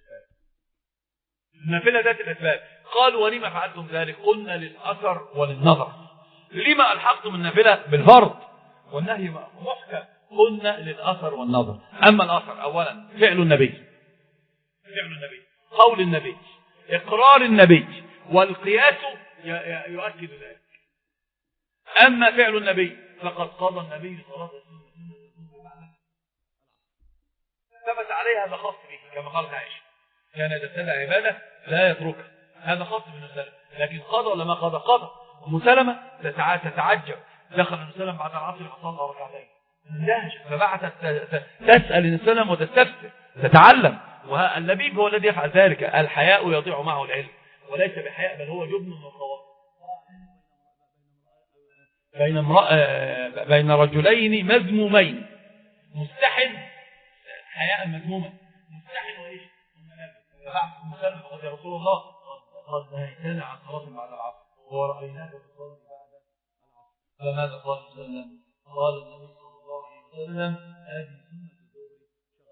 النافلة ذات الأسباب. قالوا ولما فعلتم ذلك قلنا للأثر وللنظر. لما ألحقتم النافلة بالفرض والنهي محكم قلنا للأثر والنظر. أما الأثر أولا فعل النبي فعل النبي قول النبي إقرار النبي والقياس يؤكد ذلك. أما فعل النبي فقد قضى النبي صلاة السنة عليه هذا خاص به، كما قالت عائشة كان إذا ابتدع عبادة لا يتركها، هذا خاص بن سلمة. لكن قضى ولا ما قضى؟ قضى. أم سلمة تتعجب، دخل ابن سلمة بعد العصر فصلى ركعتين، اندهشت فبعثت تسأل ابن سلمة وتستفسر تتعلم، واللبيب هو الذي يفعل ذلك. الحياء يضيع معه العلم، وليس بحياء بل هو جبن وخواف. بين امرأة بين رجلين مذمومين، مستحن حياء مذموما، مستحن وايش؟ فبعث ابن سلمة قال يا رسول الله قد نهيتنا عن صلاة بعد العصر ورأيناك تصلي بعد العصر، فماذا قال ابن سلمة؟ قال النبي صلى الله عليه وسلم هذه سنة الظهر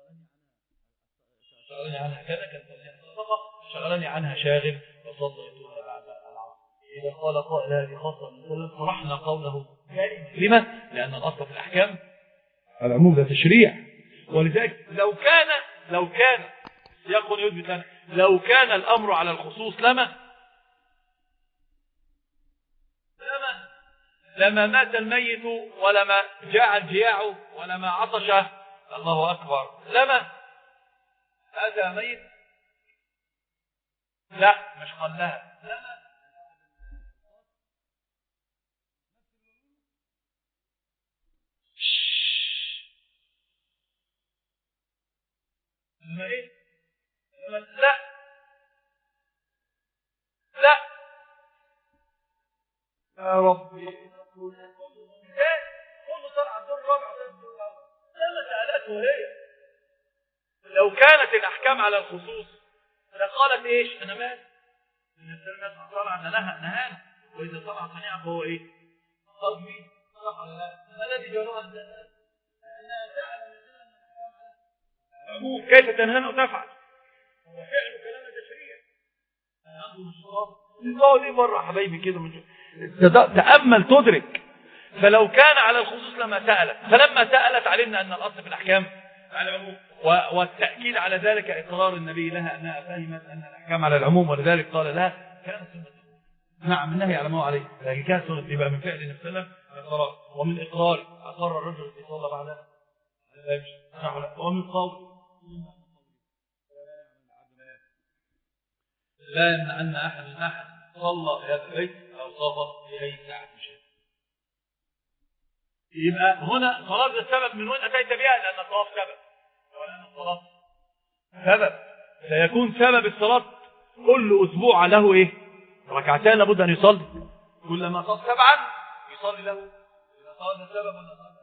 شغلني عنها كذا كانت صدقة، شغلني عنها شاغل وصليتها بعد العصر. إذا قال قائل هذه خاصة من سلم فرحنا قوله لما؟ لأن الأصل في الأحكام العموم ده تشريع، ولذلك لو كان لو كان يقول يثبت لنا لو كان الأمر على الخصوص لما لما لما مات الميت ولما جاع الجياع ولما عطش الله أكبر لما هذا ميت، لا مش قلها لما لما ايه لما لا لا يا ربي ايه كله طلع الدور الرابع لما سألته هي. لو كانت الأحكام على الخصوص لقالت إيش أنا مال إن السلمة طلع نهى نهانا، وإذا طلع صنيع فهو إيه قضمي صح ولا لا؟ ما الذي جرى الزمان لأنها تعلم الأحكام كيف تنهانا وتفعل وفعل كلام تشريع عنده مشروع القول دي بره حبايبي كده من تأمل تدرك. فلو كان على الخصوص لما سألت، فلما سألت علمنا أن الأصل في الأحكام على العموم، والتأكيد على ذلك إقرار النبي لها أنها فهمت أن الأحكام على العموم، ولذلك قال لها كانت سنة. نعم النهي على ما هو عليه، لكن كانت سنة يبقى من فعل النبي صلى الله عليه وسلم الإقرار، ومن إقرار أقر الرجل في صلى بعدها ومن قول لا يمنعن أحد أحد صلى في هذا البيت أو صافى في أي ساعة مشاهد. يبقى هنا صلاة السبب من وين أتيت بها؟ لأن الطواف سبب، ولأن الصلاة سبب، سيكون سبب الصلاة كل أسبوع له إيه؟ ركعتين لابد أن يصلي، كلما صلى سبعا يصلي له، إذا صلى سبب ولا صلى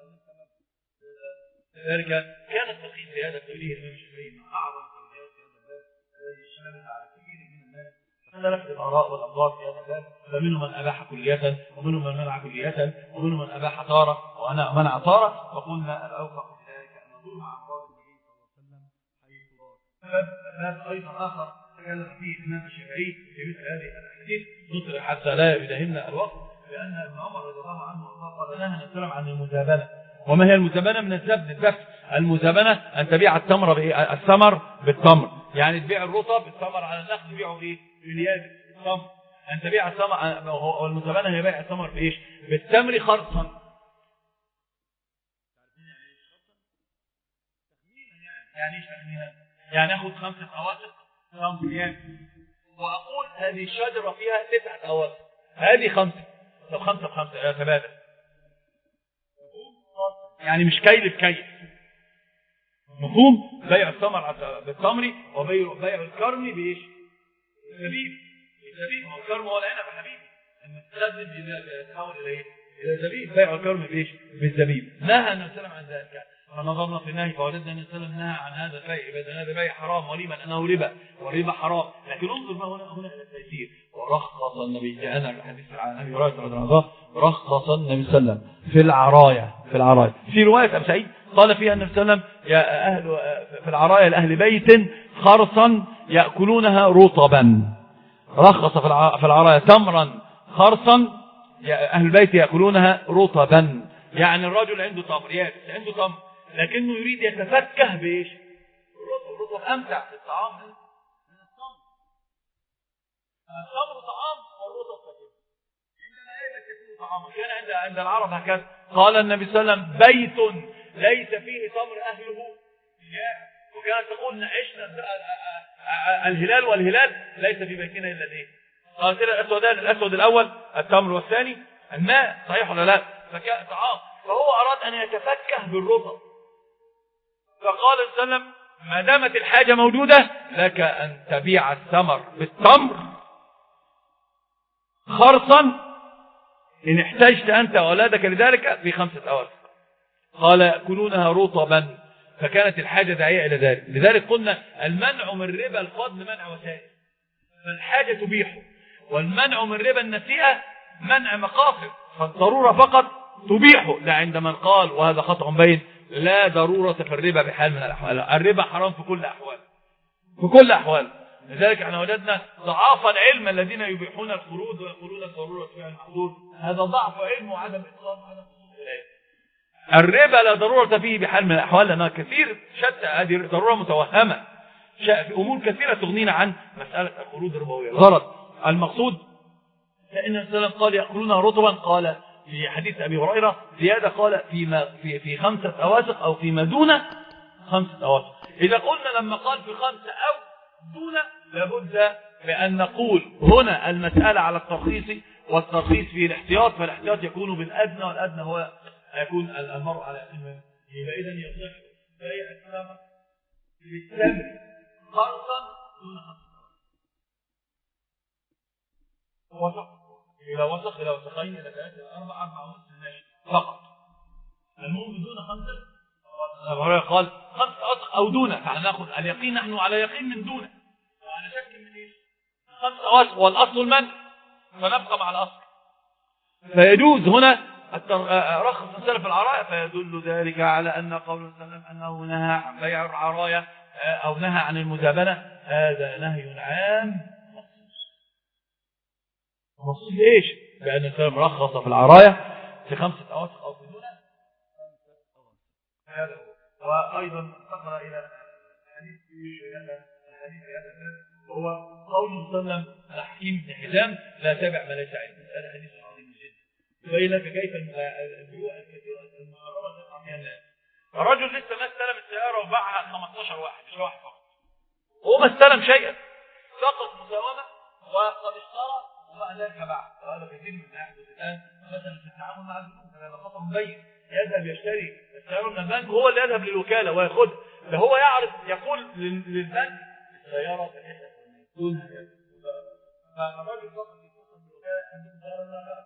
لذلك كان التقييد في هذا التوجيه الإمام الشافعي من أعظم التوجيهات في هذا الباب الذي شملت على كثير من الناس، اختلفت الآراء والأقوال في هذا الباب، فمنهم من أباح كلية ومنهم من منع كلية ومنهم من أباح تارة وأنا منع تارة، وقلنا الأوفق في ذلك أن ندور مع مراد النبي صلى الله عليه وسلم حيث دار. باب أيضا آخر تكلم فيه الإمام الشافعي في مثل هذه الأحاديث نطرح حتى لا يدهمنا الوقت، لأن ابن عمر رضي الله عنه قال لنا نتكلم عن المزابنة. وما هي المزابنة؟ من الزبد الدفع. المزابنة أن تبيع التمر بإيه؟ الثمر بالتمر، يعني تبيع الرطب بالثمر على النخل تبيعه بإيه؟ باليابس التمر. أن تبيع الثمر، والمزابنة هي بيع الثمر بإيش؟ بالتمر خرصا. يعني ايش تخمينها؟ يعني اخذ خمسة اواسق خمس ايام واقول هذه الشجرة فيها تسعة اواسق، هذه خمسة، طب خمسة بخمسة يا ثباتة، يعني مش كيل بكيل. مفهوم؟ بيع الثمر بالتمر وبيع بيع الكرم بايش؟ بالزبيب. الزبيب هو الكرم هو العنب يا حبيبي، لما تخزن تحول الى الى زبيب، بيع الكرم بايش؟ بالزبيب. نهى النبي صلى الله عليه وسلم عن ذلك، فنظرنا في النهي فوجدنا النبي صلى الله عليه وسلم نهى عن هذا البيع، اذا هذا بيع حرام وربا انه ربا والربا حرام. لكن انظر ما هنا هنا التيسير، ورخص النبي جاءنا الحديث عن ابي هريره رضي الله عنه رخص النبي صلى الله عليه وسلم في العرايا في العرايا في روايه ابي سعيد قال فيها النبي صلى الله عليه وسلم يا اهل في العرايا لاهل بيت خرصا ياكلونها رطبا. رخص في العرايا تمرا خرصا يا اهل البيت ياكلونها رطبا، يعني الرجل عنده تمر يابس، عنده تمر لكنه يريد يتفكه بايش؟ الرطب. الرطب امتع في الطعام من التمر. التمر طعام والرطب فاكهه. عندنا ايه بس يكون طعاما؟ كان عند عند العرب هكذا. قال النبي صلى الله عليه وسلم بيت ليس فيه تمر اهله جاع وكانت تقول نعشنا الهلال والهلال ليس في بيتنا الا الايه؟ قالت لها الاسودان، الاسود الاول التمر والثاني الماء، صحيح ولا لا؟ فكان طعام، فهو اراد ان يتفكه بالرطب، فقال صلى الله عليه وسلم ما دامت الحاجه موجوده لك ان تبيع الثمر بالتمر خرصا ان احتجت انت واولادك لذلك في خمسه اواسق. قال ياكلونها رطبا، فكانت الحاجه داعيه الى ذلك. لذلك قلنا المنع من ربا الفضل منع وسائل، فالحاجه تبيحه، والمنع من ربا النسيئه منع مقاصد، فالضروره فقط تبيحه. لا عند من قال وهذا خطأ بين لا ضروره في الربا بحال من الاحوال، الربا حرام في كل احوال، في كل احوال. لذلك احنا وجدنا ضعاف العلم الذين يبيحون القروض ويقولون الضروره فيها المحظور، هذا ضعف علم وعدم اتقان وعدم اصول العلم. الربا لا ضروره فيه بحال من الاحوال، لانها كثير شتى، هذه ضروره متوهمه، في امور كثيره تغنينا عن مساله القروض الربويه. الغرض المقصود فان الرسول قال ياكلونها رطبا، قال في حديث ابي هريره زياده قال فيما في في خمسه اواسق او فيما دون خمسه اواسق. اذا قلنا لما قال في خمسه او دون لابد بأن نقول هنا المسألة على الترخيص، والترخيص فيه الاحتياط، فالاحتياط يكون بالأدنى، والأدنى هو يكون المرء على علم. يبقى إذن يصح بيع الثمر بالتمر خرصا دون خمسة وسق، إلى وسق إلى وسقين إلى ثلاثة إلى أربعة أربعة ونصف ماشي فقط، المهم دون خمسة. أبو هريرة قال خمسة أوسق أو دون، فنأخذ اليقين، نحن على يقين من دونه، وعلى شك من إيش؟ خمسة أوسق، والأصل المنع، فنبقى مع الأصل. فيجوز هنا رخص السلف في العرايا، فيدل ذلك على أن قول السلف أنه نهى عن بيع العرايا أو نهى عن المزابنة، هذا نهي عام مخصوص. مخصوص إيش؟ بأن السلف رخص في العرايا في خمسة أوسق أو في دونه. هذا هو. وأيضا انتقل إلى الحديث في الحديث هذا هو قول صلى الله عليه وسلم على حكيم بن حزام لا تابع ما ليس عنده. هذا حديث عظيم جدا يبين لك كيف البيوع الكثيرة المحرمة تقع فيها الناس. الرجل لسه ما استلم السيارة وباعها خمستاشر واحد، مش واحد فقط، هو ما استلم شيئا، فقط مساومة وقد اشترى وبعد ذلك باع. وهذا كثير من يحدث الآن مثلا في التعامل مع البنوك، هذا خطأ مبين. يذهب يشتري السيارة من البنك، هو اللي يذهب للوكالة ويأخذها، ده هو يعرف يقول للبنك السيارة بحيث دون هذا. فالراجل فقط يتصل بالوكالة عندهم سيارة لا لا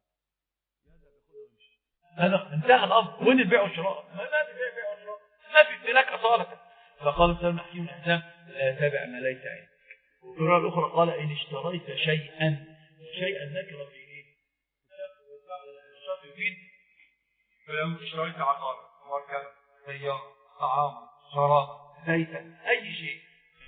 هذا انتهى الأمر. وين البيع والشراء؟ ما ما في بيع وشراء، ما في امتلاك أصالة. فقال السلام حكيم الإحسان لا تابع ما ليس عندك. وفي الرواية الأخرى قال إن اشتريت شيئا، شيئا نكرة في إيه؟ الشرط يفيد. فلو اشتريت عقار، مركب، سيارة، طعام، شراب، بيتا، أي شيء،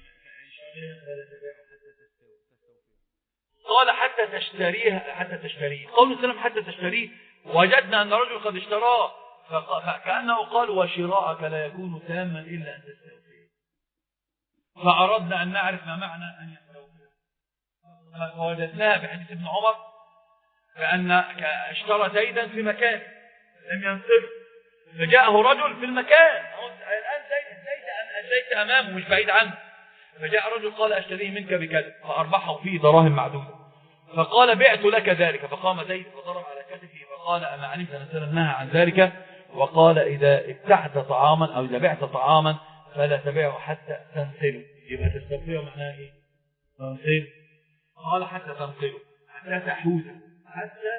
قال حتى تشتريها، حتى تشتريه. قول السلام حتى تشتريه، وجدنا أن الرجل قد اشتراه، فكأنه قال وشراءك لا يكون تاما إلا أن تستوفيه. فأردنا أن نعرف ما معنى أن يستوفيه، فوجدناها في حديث ابن عمر بأن اشترى زيدا في مكان لم ينصره، فجاءه رجل في المكان، الآن زيد زيد زيد أمامه مش بعيد عنه، فجاء رجل قال أشتريه منك بكذا، فأربحه فيه دراهم معدودة، فقال بعت لك ذلك، فقام زيد فضرب على كتفه فقال أما علمت أن الرسول نهى عن ذلك، وقال إذا ابتعت طعاما أو إذا بعت طعاما فلا تبيعه حتى تنقله. يبقى تستوفيه معناه إيه؟ تنقله. قال حتى تنقله، حتى تحوزه، حتى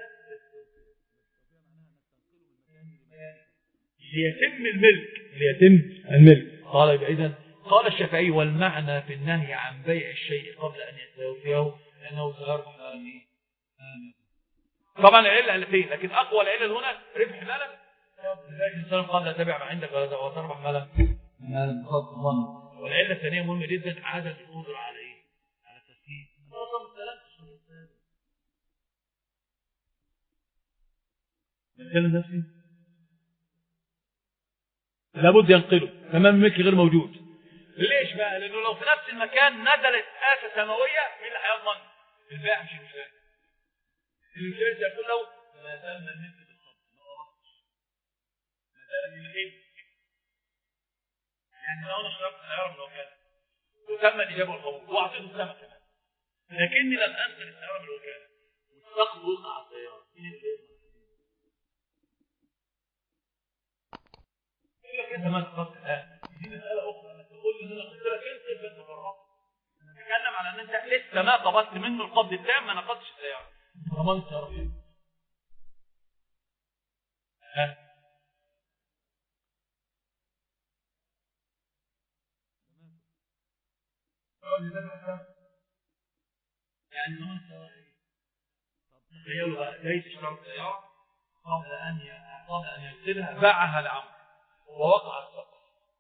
ليتم الملك، ليتم الملك. قال يبقى إذن قال الشافعي والمعنى في النهي عن بيع الشيء قبل أن يستوفيه لأنه سيربح ماله. طبعا العلة التين، لكن أقوى العلة هنا ربح مالا. لذلك الإنسان قال لا تبيع ما عندك ولا تربح مالا مالا بخط ظن. والعلة الثانية مهمة جدا، عدم القدرة على إيه؟ على التسكين. نتكلم نفسي لابد ينقله تمام، الملك غير موجود. ليش بقى؟ لأنه لو في نفس المكان نزلت آفة سماوية مين اللي هيضمن؟ البائع مش المشتري. المشتري يقول له ما زال الملك بالخط، ما قرصتش، ما زال الملك. يعني لو انا اشتركت سياره من الوكاله وتم الاجابه والقبول واعطيته الثمن كمان، لكني لم انقل السياره من الوكاله والسقط وقع على السياره، مين اللي يضمن؟ يقول لك انت ما تقصد الان، دي مساله اخرى انك تقول لي ان انا قلت لك انت بس جربت. نتكلم على ان انت لسه ما قبضت منه القبض التام، ما نقضتش السياره، ضمان السياره فين؟ ها؟ يعني ضمان السياره ايه؟ تخيلوا بقى جاي تشتري سياره قبل ان قبل ان يرسلها باعها لعمرو ووقع السقط.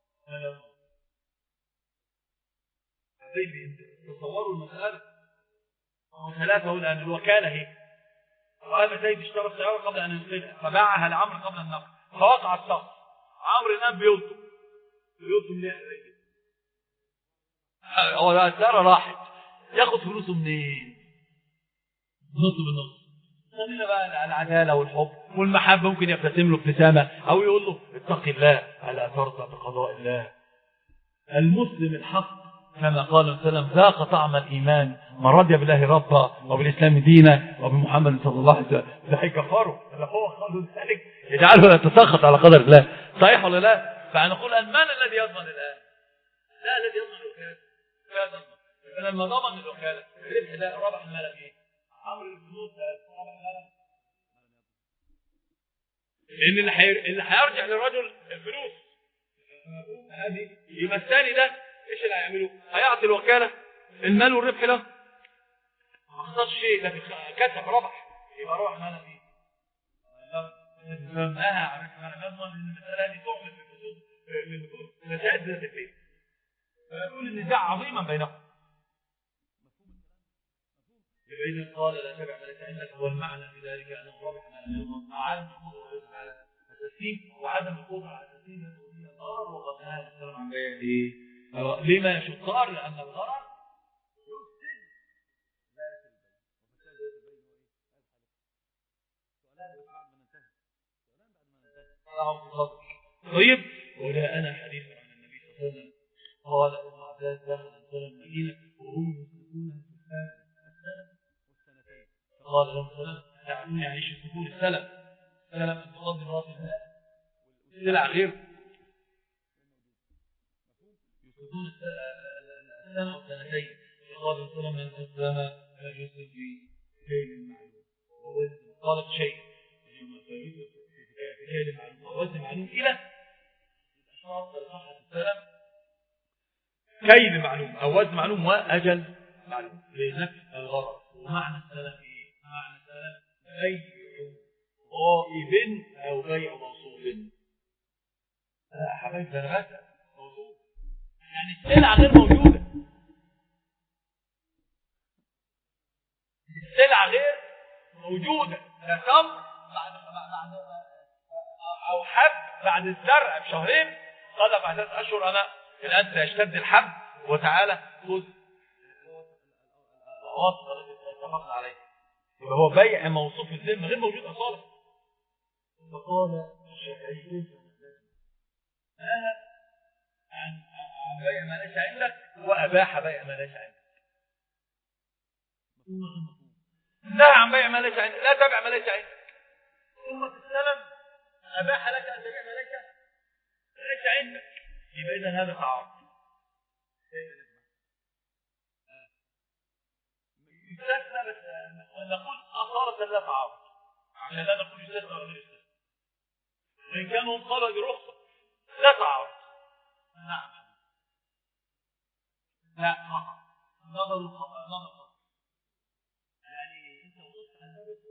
حبيبي تصوروا المسألة ثلاثة لأن الوكالة هي وهذا زيد اشترى السيارة قبل أن ينقلها فباعها لعمرو قبل النقل فوقع السقط. عمرو نام بيوته بيوته ليه حبيبي؟ هو السيارة راحت ياخد فلوسه منين؟ نص بالنص. خلينا بقى العدالة والحب والمحبة، ممكن يبتسم له ابتسامة أو يقول له اتق الله ألا ترضى بقضاء الله. المسلم الحق كما قال صلى الله عليه وسلم ذاق طعم الإيمان من رضي بالله ربا وبالإسلام دينا وبمحمد صلى الله عليه وسلم. ده هيكفره هذا هو قالوا ذلك يجعله يتسخط على قدر الله. صحيح ولا لا؟ فنقول أن من الذي يضمن الآن؟ لا الذي يضمن الوكالة لا ضمن. فلما ضمن الوكالة الربح ده ربح المال ايه؟ عمرو الفلوس ربح المال. لأن اللي حير... اللي هيرجع للرجل الفلوس هذه يبقى الثاني ده ايش اللي هيعمله؟ هيعطي الوكالة المال والربح له ما خسرش شيء لكن كسب ربح يبقى ربح مالها فيه. فهمناها عرفت انا بضمن ان المسألة دي تعمل في الفلوس في الفلوس مسائل ذات البيت. فيقول النزاع عظيما بينهم. يبقى إذا قال لا تبع ما ليس عندك هو المعنى في ذلك أنه ربح ما لم يضمن مع عدم القدرة على التسليم وعدم القدرة على التسليم يسوي الضرر وقد نهى السلام عن بيع ايه؟ لما يشق الضرر لأن الضرر يفسد لا يفسد وفساد ذات البين وايه؟ سؤالان بعد ما ننتهي سؤالان بعد ما ننتهي. طيب ولا أنا حديث عن النبي صلى الله عليه وسلم قال ابن عباس دخل السلام المدينة وهم يسلكون في السنة والسنتين فقال لهم سلام يعني ايش يسلكون السلم سلم أن تقدم راس الماء والسلع غير يسلكون السنة والسنتين فقال السلام من أسلم لا يسلك في كيل المعلوم قالت شيء فيسلك في كيل المعلوم ووزن معلوم إلى شرط صحة السلم كيل معلوم أو وزن معلوم وأجل معلوم لنفي الغرض. ومعنى السلم إيه؟ معنى السلم بيع غائب أو بيع موصول. لا حبايب ده أنا بسأل موصول يعني السلعة غير موجودة السلعة غير موجودة لا تمر بعد بعد أو حب بعد الزرع بشهرين قال بعد ثلاث أشهر أنا الآن سيشتد الحب وتعالى خذ وصل اتفقنا عليه. يبقى هو بيع موصوف الذمة غير موجود خالص. فقال الشافعي كيف نهى عن عن بيع ما ليس عندك وأباح بيع ما ليس عندك. نهى عن بيع ما ليس عندك لا تبع ما ليس عندك ثم السلم أباح لك أن تبيع ما ليس ليس عندك. يبقى إذا هذا تعارض. يستثنى بس نقول أصالة لا تعارض عشان لا نقول يستثنى ولا غير يستثنى. وإن كانوا قالوا برخصة لا تعارض. نعم لا خطأ نظر الخطأ نظر الخطأ يعني أنت وصلت عن ذلك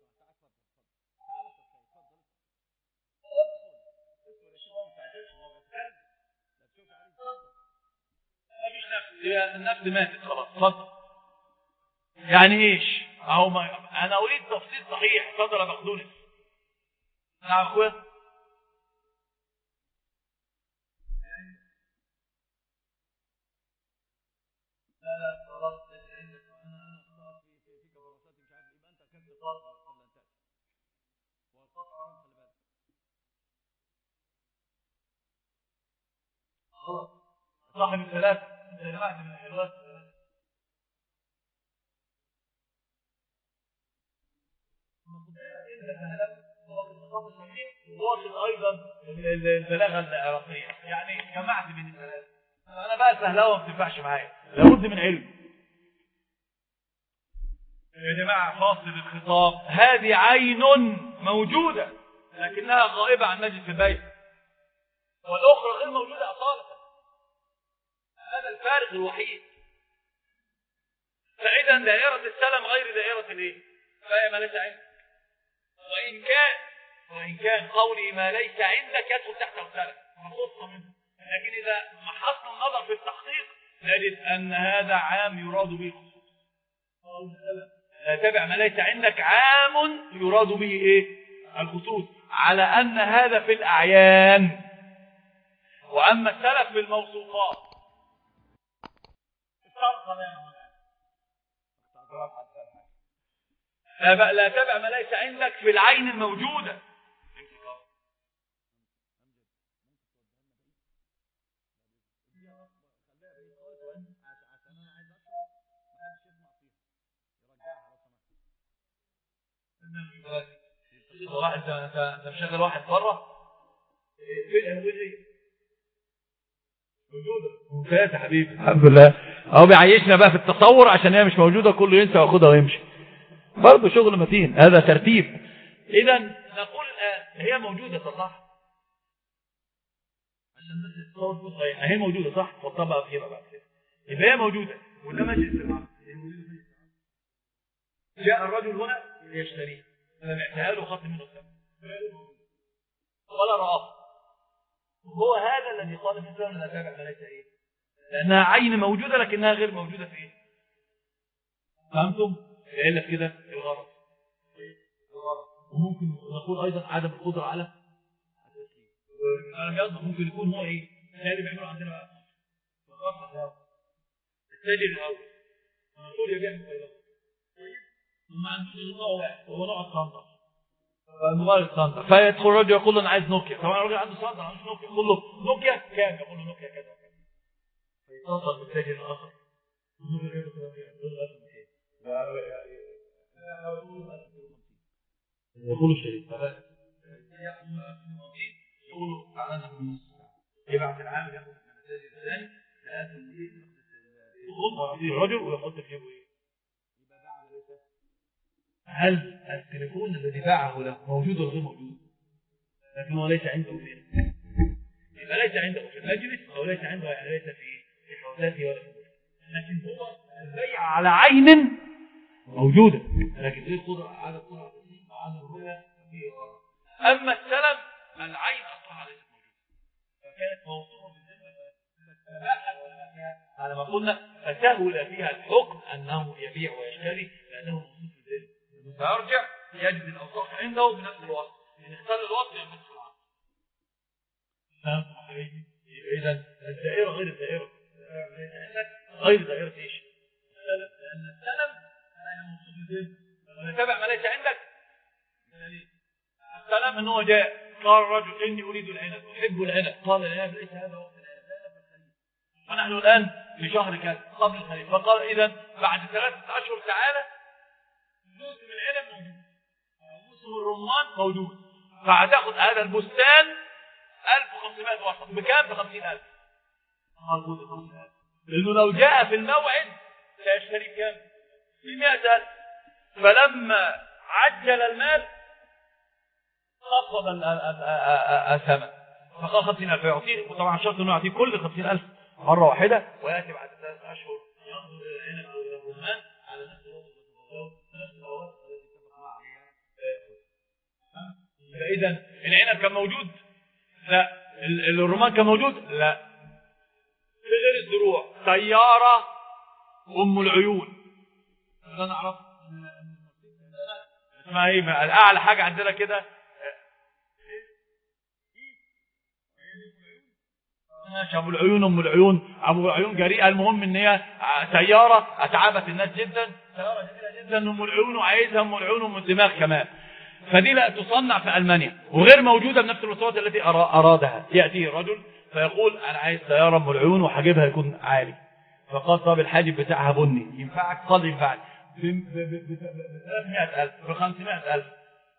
النفس ماتت خلاص صدق. يعني ايش اهو ما انا اريد تفصيل صحيح. اتفضل يا بخدونس. نعم اخويا لا لا خلاص عندك انا انا في في في كبرسات مش عارف يبقى انت كنت طاقه قبل ان تاتي والطاقه حرام خلي بالك. خلاص صاحب الثلاثة انت جمعت من الحلوات واصل ايضا البلاغه العراقيه يعني جمعت بين الثلاثه. انا بقى سهلاوه ما بتنفعش معايا لابد من علم يا جماعه. فاصل الخطاب هذه عين موجوده لكنها غائبه عن مجلس البيت والاخرى غير موجوده اصاله. هذا الفارق الوحيد. فاذا دائره السلم غير دائره الايه؟ فهي ما ليس عندك. وان كان وإن كان قولي ما ليس عندك يدخل تحت السلم خصوصا منه، لكن إذا محصنا النظر في التحقيق نجد أن هذا عام يراد به الخصوص. لا تبع ما ليس عندك عام يراد به إيه؟ الخصوص، على أن هذا في الأعيان. وأما السلف في الموصوفات لا تبع ما ليس عندك في العين الموجودة. واحد انت مشغل واحد بره فين الوجه موجوده ممتاز يا حبيبي الحمد لله. اهو بيعيشنا بقى في التصور عشان هي مش موجوده كله ينسى وياخدها ويمشي برضه شغل متين. هذا ترتيب. اذا نقول الان هي موجوده صح عشان بس التصور تكون صحيح. هي موجوده صح وطبقها فيها بعد كده يبقى هي موجوده وده مجلس العقد. جاء الرجل هنا ليشتريه فبعتها له خط منه الثمن ولا رآه. هو هذا الذي قال في الإسلام لا تابع ما ليس ايه؟ لأنها عين موجودة لكنها غير موجودة في ايه؟ فهمتم؟ إلا في كده الغرض. وممكن نقول أيضا عدم القدرة على التسليم. ممكن يكون هو ايه؟ اللي بيعملوا عندنا بقى التاجر الأول نقول يبيع الموبايلات ما عندوش نوع واحد هو نوع الصندوق الموبايل الصندوق فيدخل الراجل يقول له انا عايز نوكيا. طبعا الراجل عنده صندوق ما عندوش نوكيا يقول له نوكيا كام؟ يقول له نوكيا كذا كذا فيتصل بالتاجر الاخر يقول له ألف ومئتين يقول له اشتري يقول له تعالى ناخد نص ساعه يبعت العامل ياخد من التاجر الثاني ألف ومئتين يقول الرجل ويحط في جيبه ايه؟ هل التليفون الذي باعه له موجود ولا غير موجود؟ لكن هو ليس عنده فين؟ يبقى ليس عنده في المجلس او ليس عنده يعني ليس في في حوزاته ولا في بيته. لكن هو البيع على عين موجوده لكن غير قدره على القدره على الرؤيه فيه غلط. اما السلم العين اصلها ليست موجوده فكانت موصوفه بالذمه فباعها على ما قلنا فسهل فيها الحكم انه يبيع ويشتري لانه موصوف بالذمه. فيرجع يجد الاوصاف عنده بنفس الوقت ان اختل الوقت ينفذ في العقد. فهمت يا حبيبي؟ اذا الدائره غير الدائره غير دائره ايش؟ السلم لان السلم لا موصوف بالذمه ولا تبع ما ليس عندك. السلم ان هو جاء قال الرجل اني اريد العنب احب العنب قال العنب ليس هذا وقت العنب ونحن الان في شهر كذا قبل الخريف فقال اذا بعد ثلاثه اشهر تعالى موسم العنب موجود موسم الرمان موجود فهتاخد هذا البستان ألف وخمسمائة واحد بكام؟ بخمسين ألف موجود خمسين ألف لأنه لو جاء في الموعد سيشتري بكام؟ بمئة ألف فلما عجل المال خفض الثمن فقال خمسين ألف يعطيه وطبعا شرط انه يعطيه كل خمسين ألف مرة واحدة ويأتي بعد ثلاثة أشهر ينظر إلى العنب أو إلى الرمان على نفس الوقت فإذا العنب كان موجود؟ لا. الرمان كان موجود؟ لا. في غير الزروع سيارة أم العيون ده نعرف اسمها ايه بقى الأعلى حاجة عندنا كده ماشي ابو العيون ام العيون ابو العيون جريئه. المهم ان هي سياره اتعبت الناس جدا سياره جميله جدا ام العيون وعايزها ام العيون ام الدماغ كمان فدي لا تصنع في المانيا وغير موجوده بنفس الوصفات التي ارادها. ياتي رجل فيقول أنا عايز سيارة أم العيون وحاجبها يكون عالي. فقال طب الحاجب بتاعها بني ينفعك؟ قال ينفعك ب ثلاثمائة ألف ب خمسمائة ألف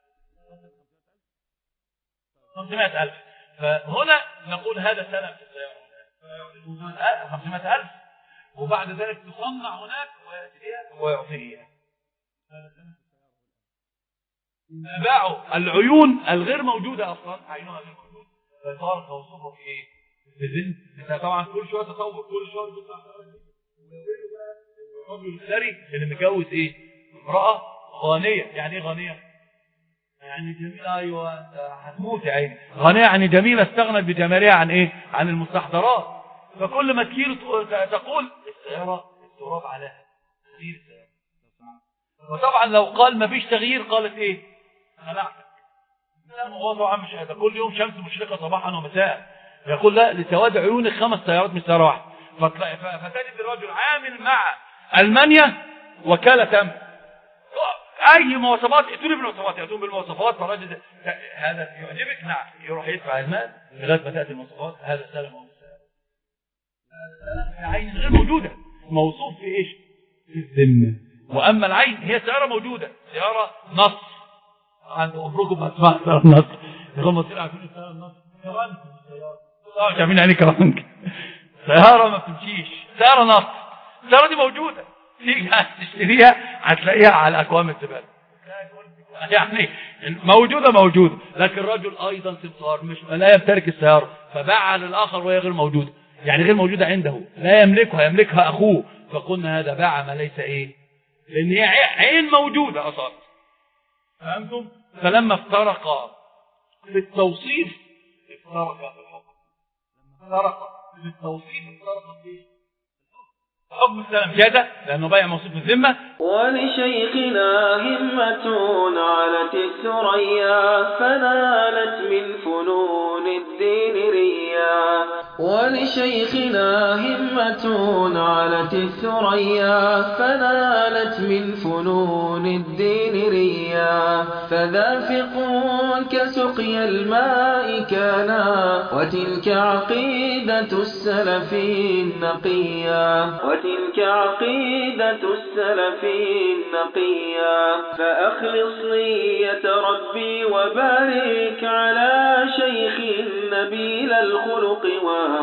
خمسمائة ألف. فهنا نقول هذا سلم في السيارة خمسمائة ألف، وبعد ذلك تصنع هناك ويعطيه إياه. باعوا العيون الغير موجودة أصلا، عينها غير موجودة، فصار توصفه في إيه؟ في الزن. طبعا كل شوية تطور، كل شوية بيطلع الرجل الثري اللي متجوز إيه؟ امرأة غانية. يعني إيه غانية؟ يعني جميلة. أيوة أنت هتموت يا عيني. غانية يعني جميلة استغنت بجمالها عن إيه؟ عن المستحضرات. فكل ما تكيل تقول السيارة التراب عليها تغيير السيارة. وطبعا لو قال ما فيش تغيير قالت إيه؟ خلعتك. لا هو طبعا مش هذا، كل يوم شمس مشرقة صباحا ومساء. يقول لا لسواد عيونك خمس سيارات مش سيارة واحدة. فتجد الرجل عامل مع ألمانيا وكالة أمن. أي مواصفات ائتوني بالمواصفات، يأتون بالمواصفات. فالرجل هذا يعجبك؟ نعم. يروح يدفع المال لغاية ما تأتي المواصفات. هذا سلم أو سلم. هذا سلم عين غير موجودة، موصوف في إيش؟ في الذمة. وأما العين هي سيارة موجودة، سيارة نصر. عند أمركم أسماء سيارة نصر. يقول مصير عارفين سيارة نصر كرانك السيارة. طبعا مش عارفين يعني كرانك. سيارة ما بتمشيش، سيارة نصر. السيارة دي موجودة، تيجي تشتريها هتلاقيها على أكوام الزبالة. يعني موجودة موجودة، لكن الرجل أيضا سمسار مش لا يمتلك السيارة فباعها للآخر وهي غير موجودة. يعني غير موجودة عنده، لا يملكها، يملكها أخوه. فقلنا هذا باع ما ليس إيه، لأن هي عين موجودة أصلا. فهمتم؟ فلما افترق في التوصيف افترق في الحكم. لما افترق في التوصيف افترق في حكم السلام جاده، لأنه بايع موصوف بالذمة. ولشيخنا همة علت الثريا فنالت من فنون الدين ريا. ولشيخنا همة علت الثريا فنالت من فنون الدين ريا. فذا فقه كسقي الماء كانا وتلك عقيدة السلف النقيا. وتلك عقيدة السلف النقيا. فأخلص نية ربي وبارك على شيخ نبيل الخلق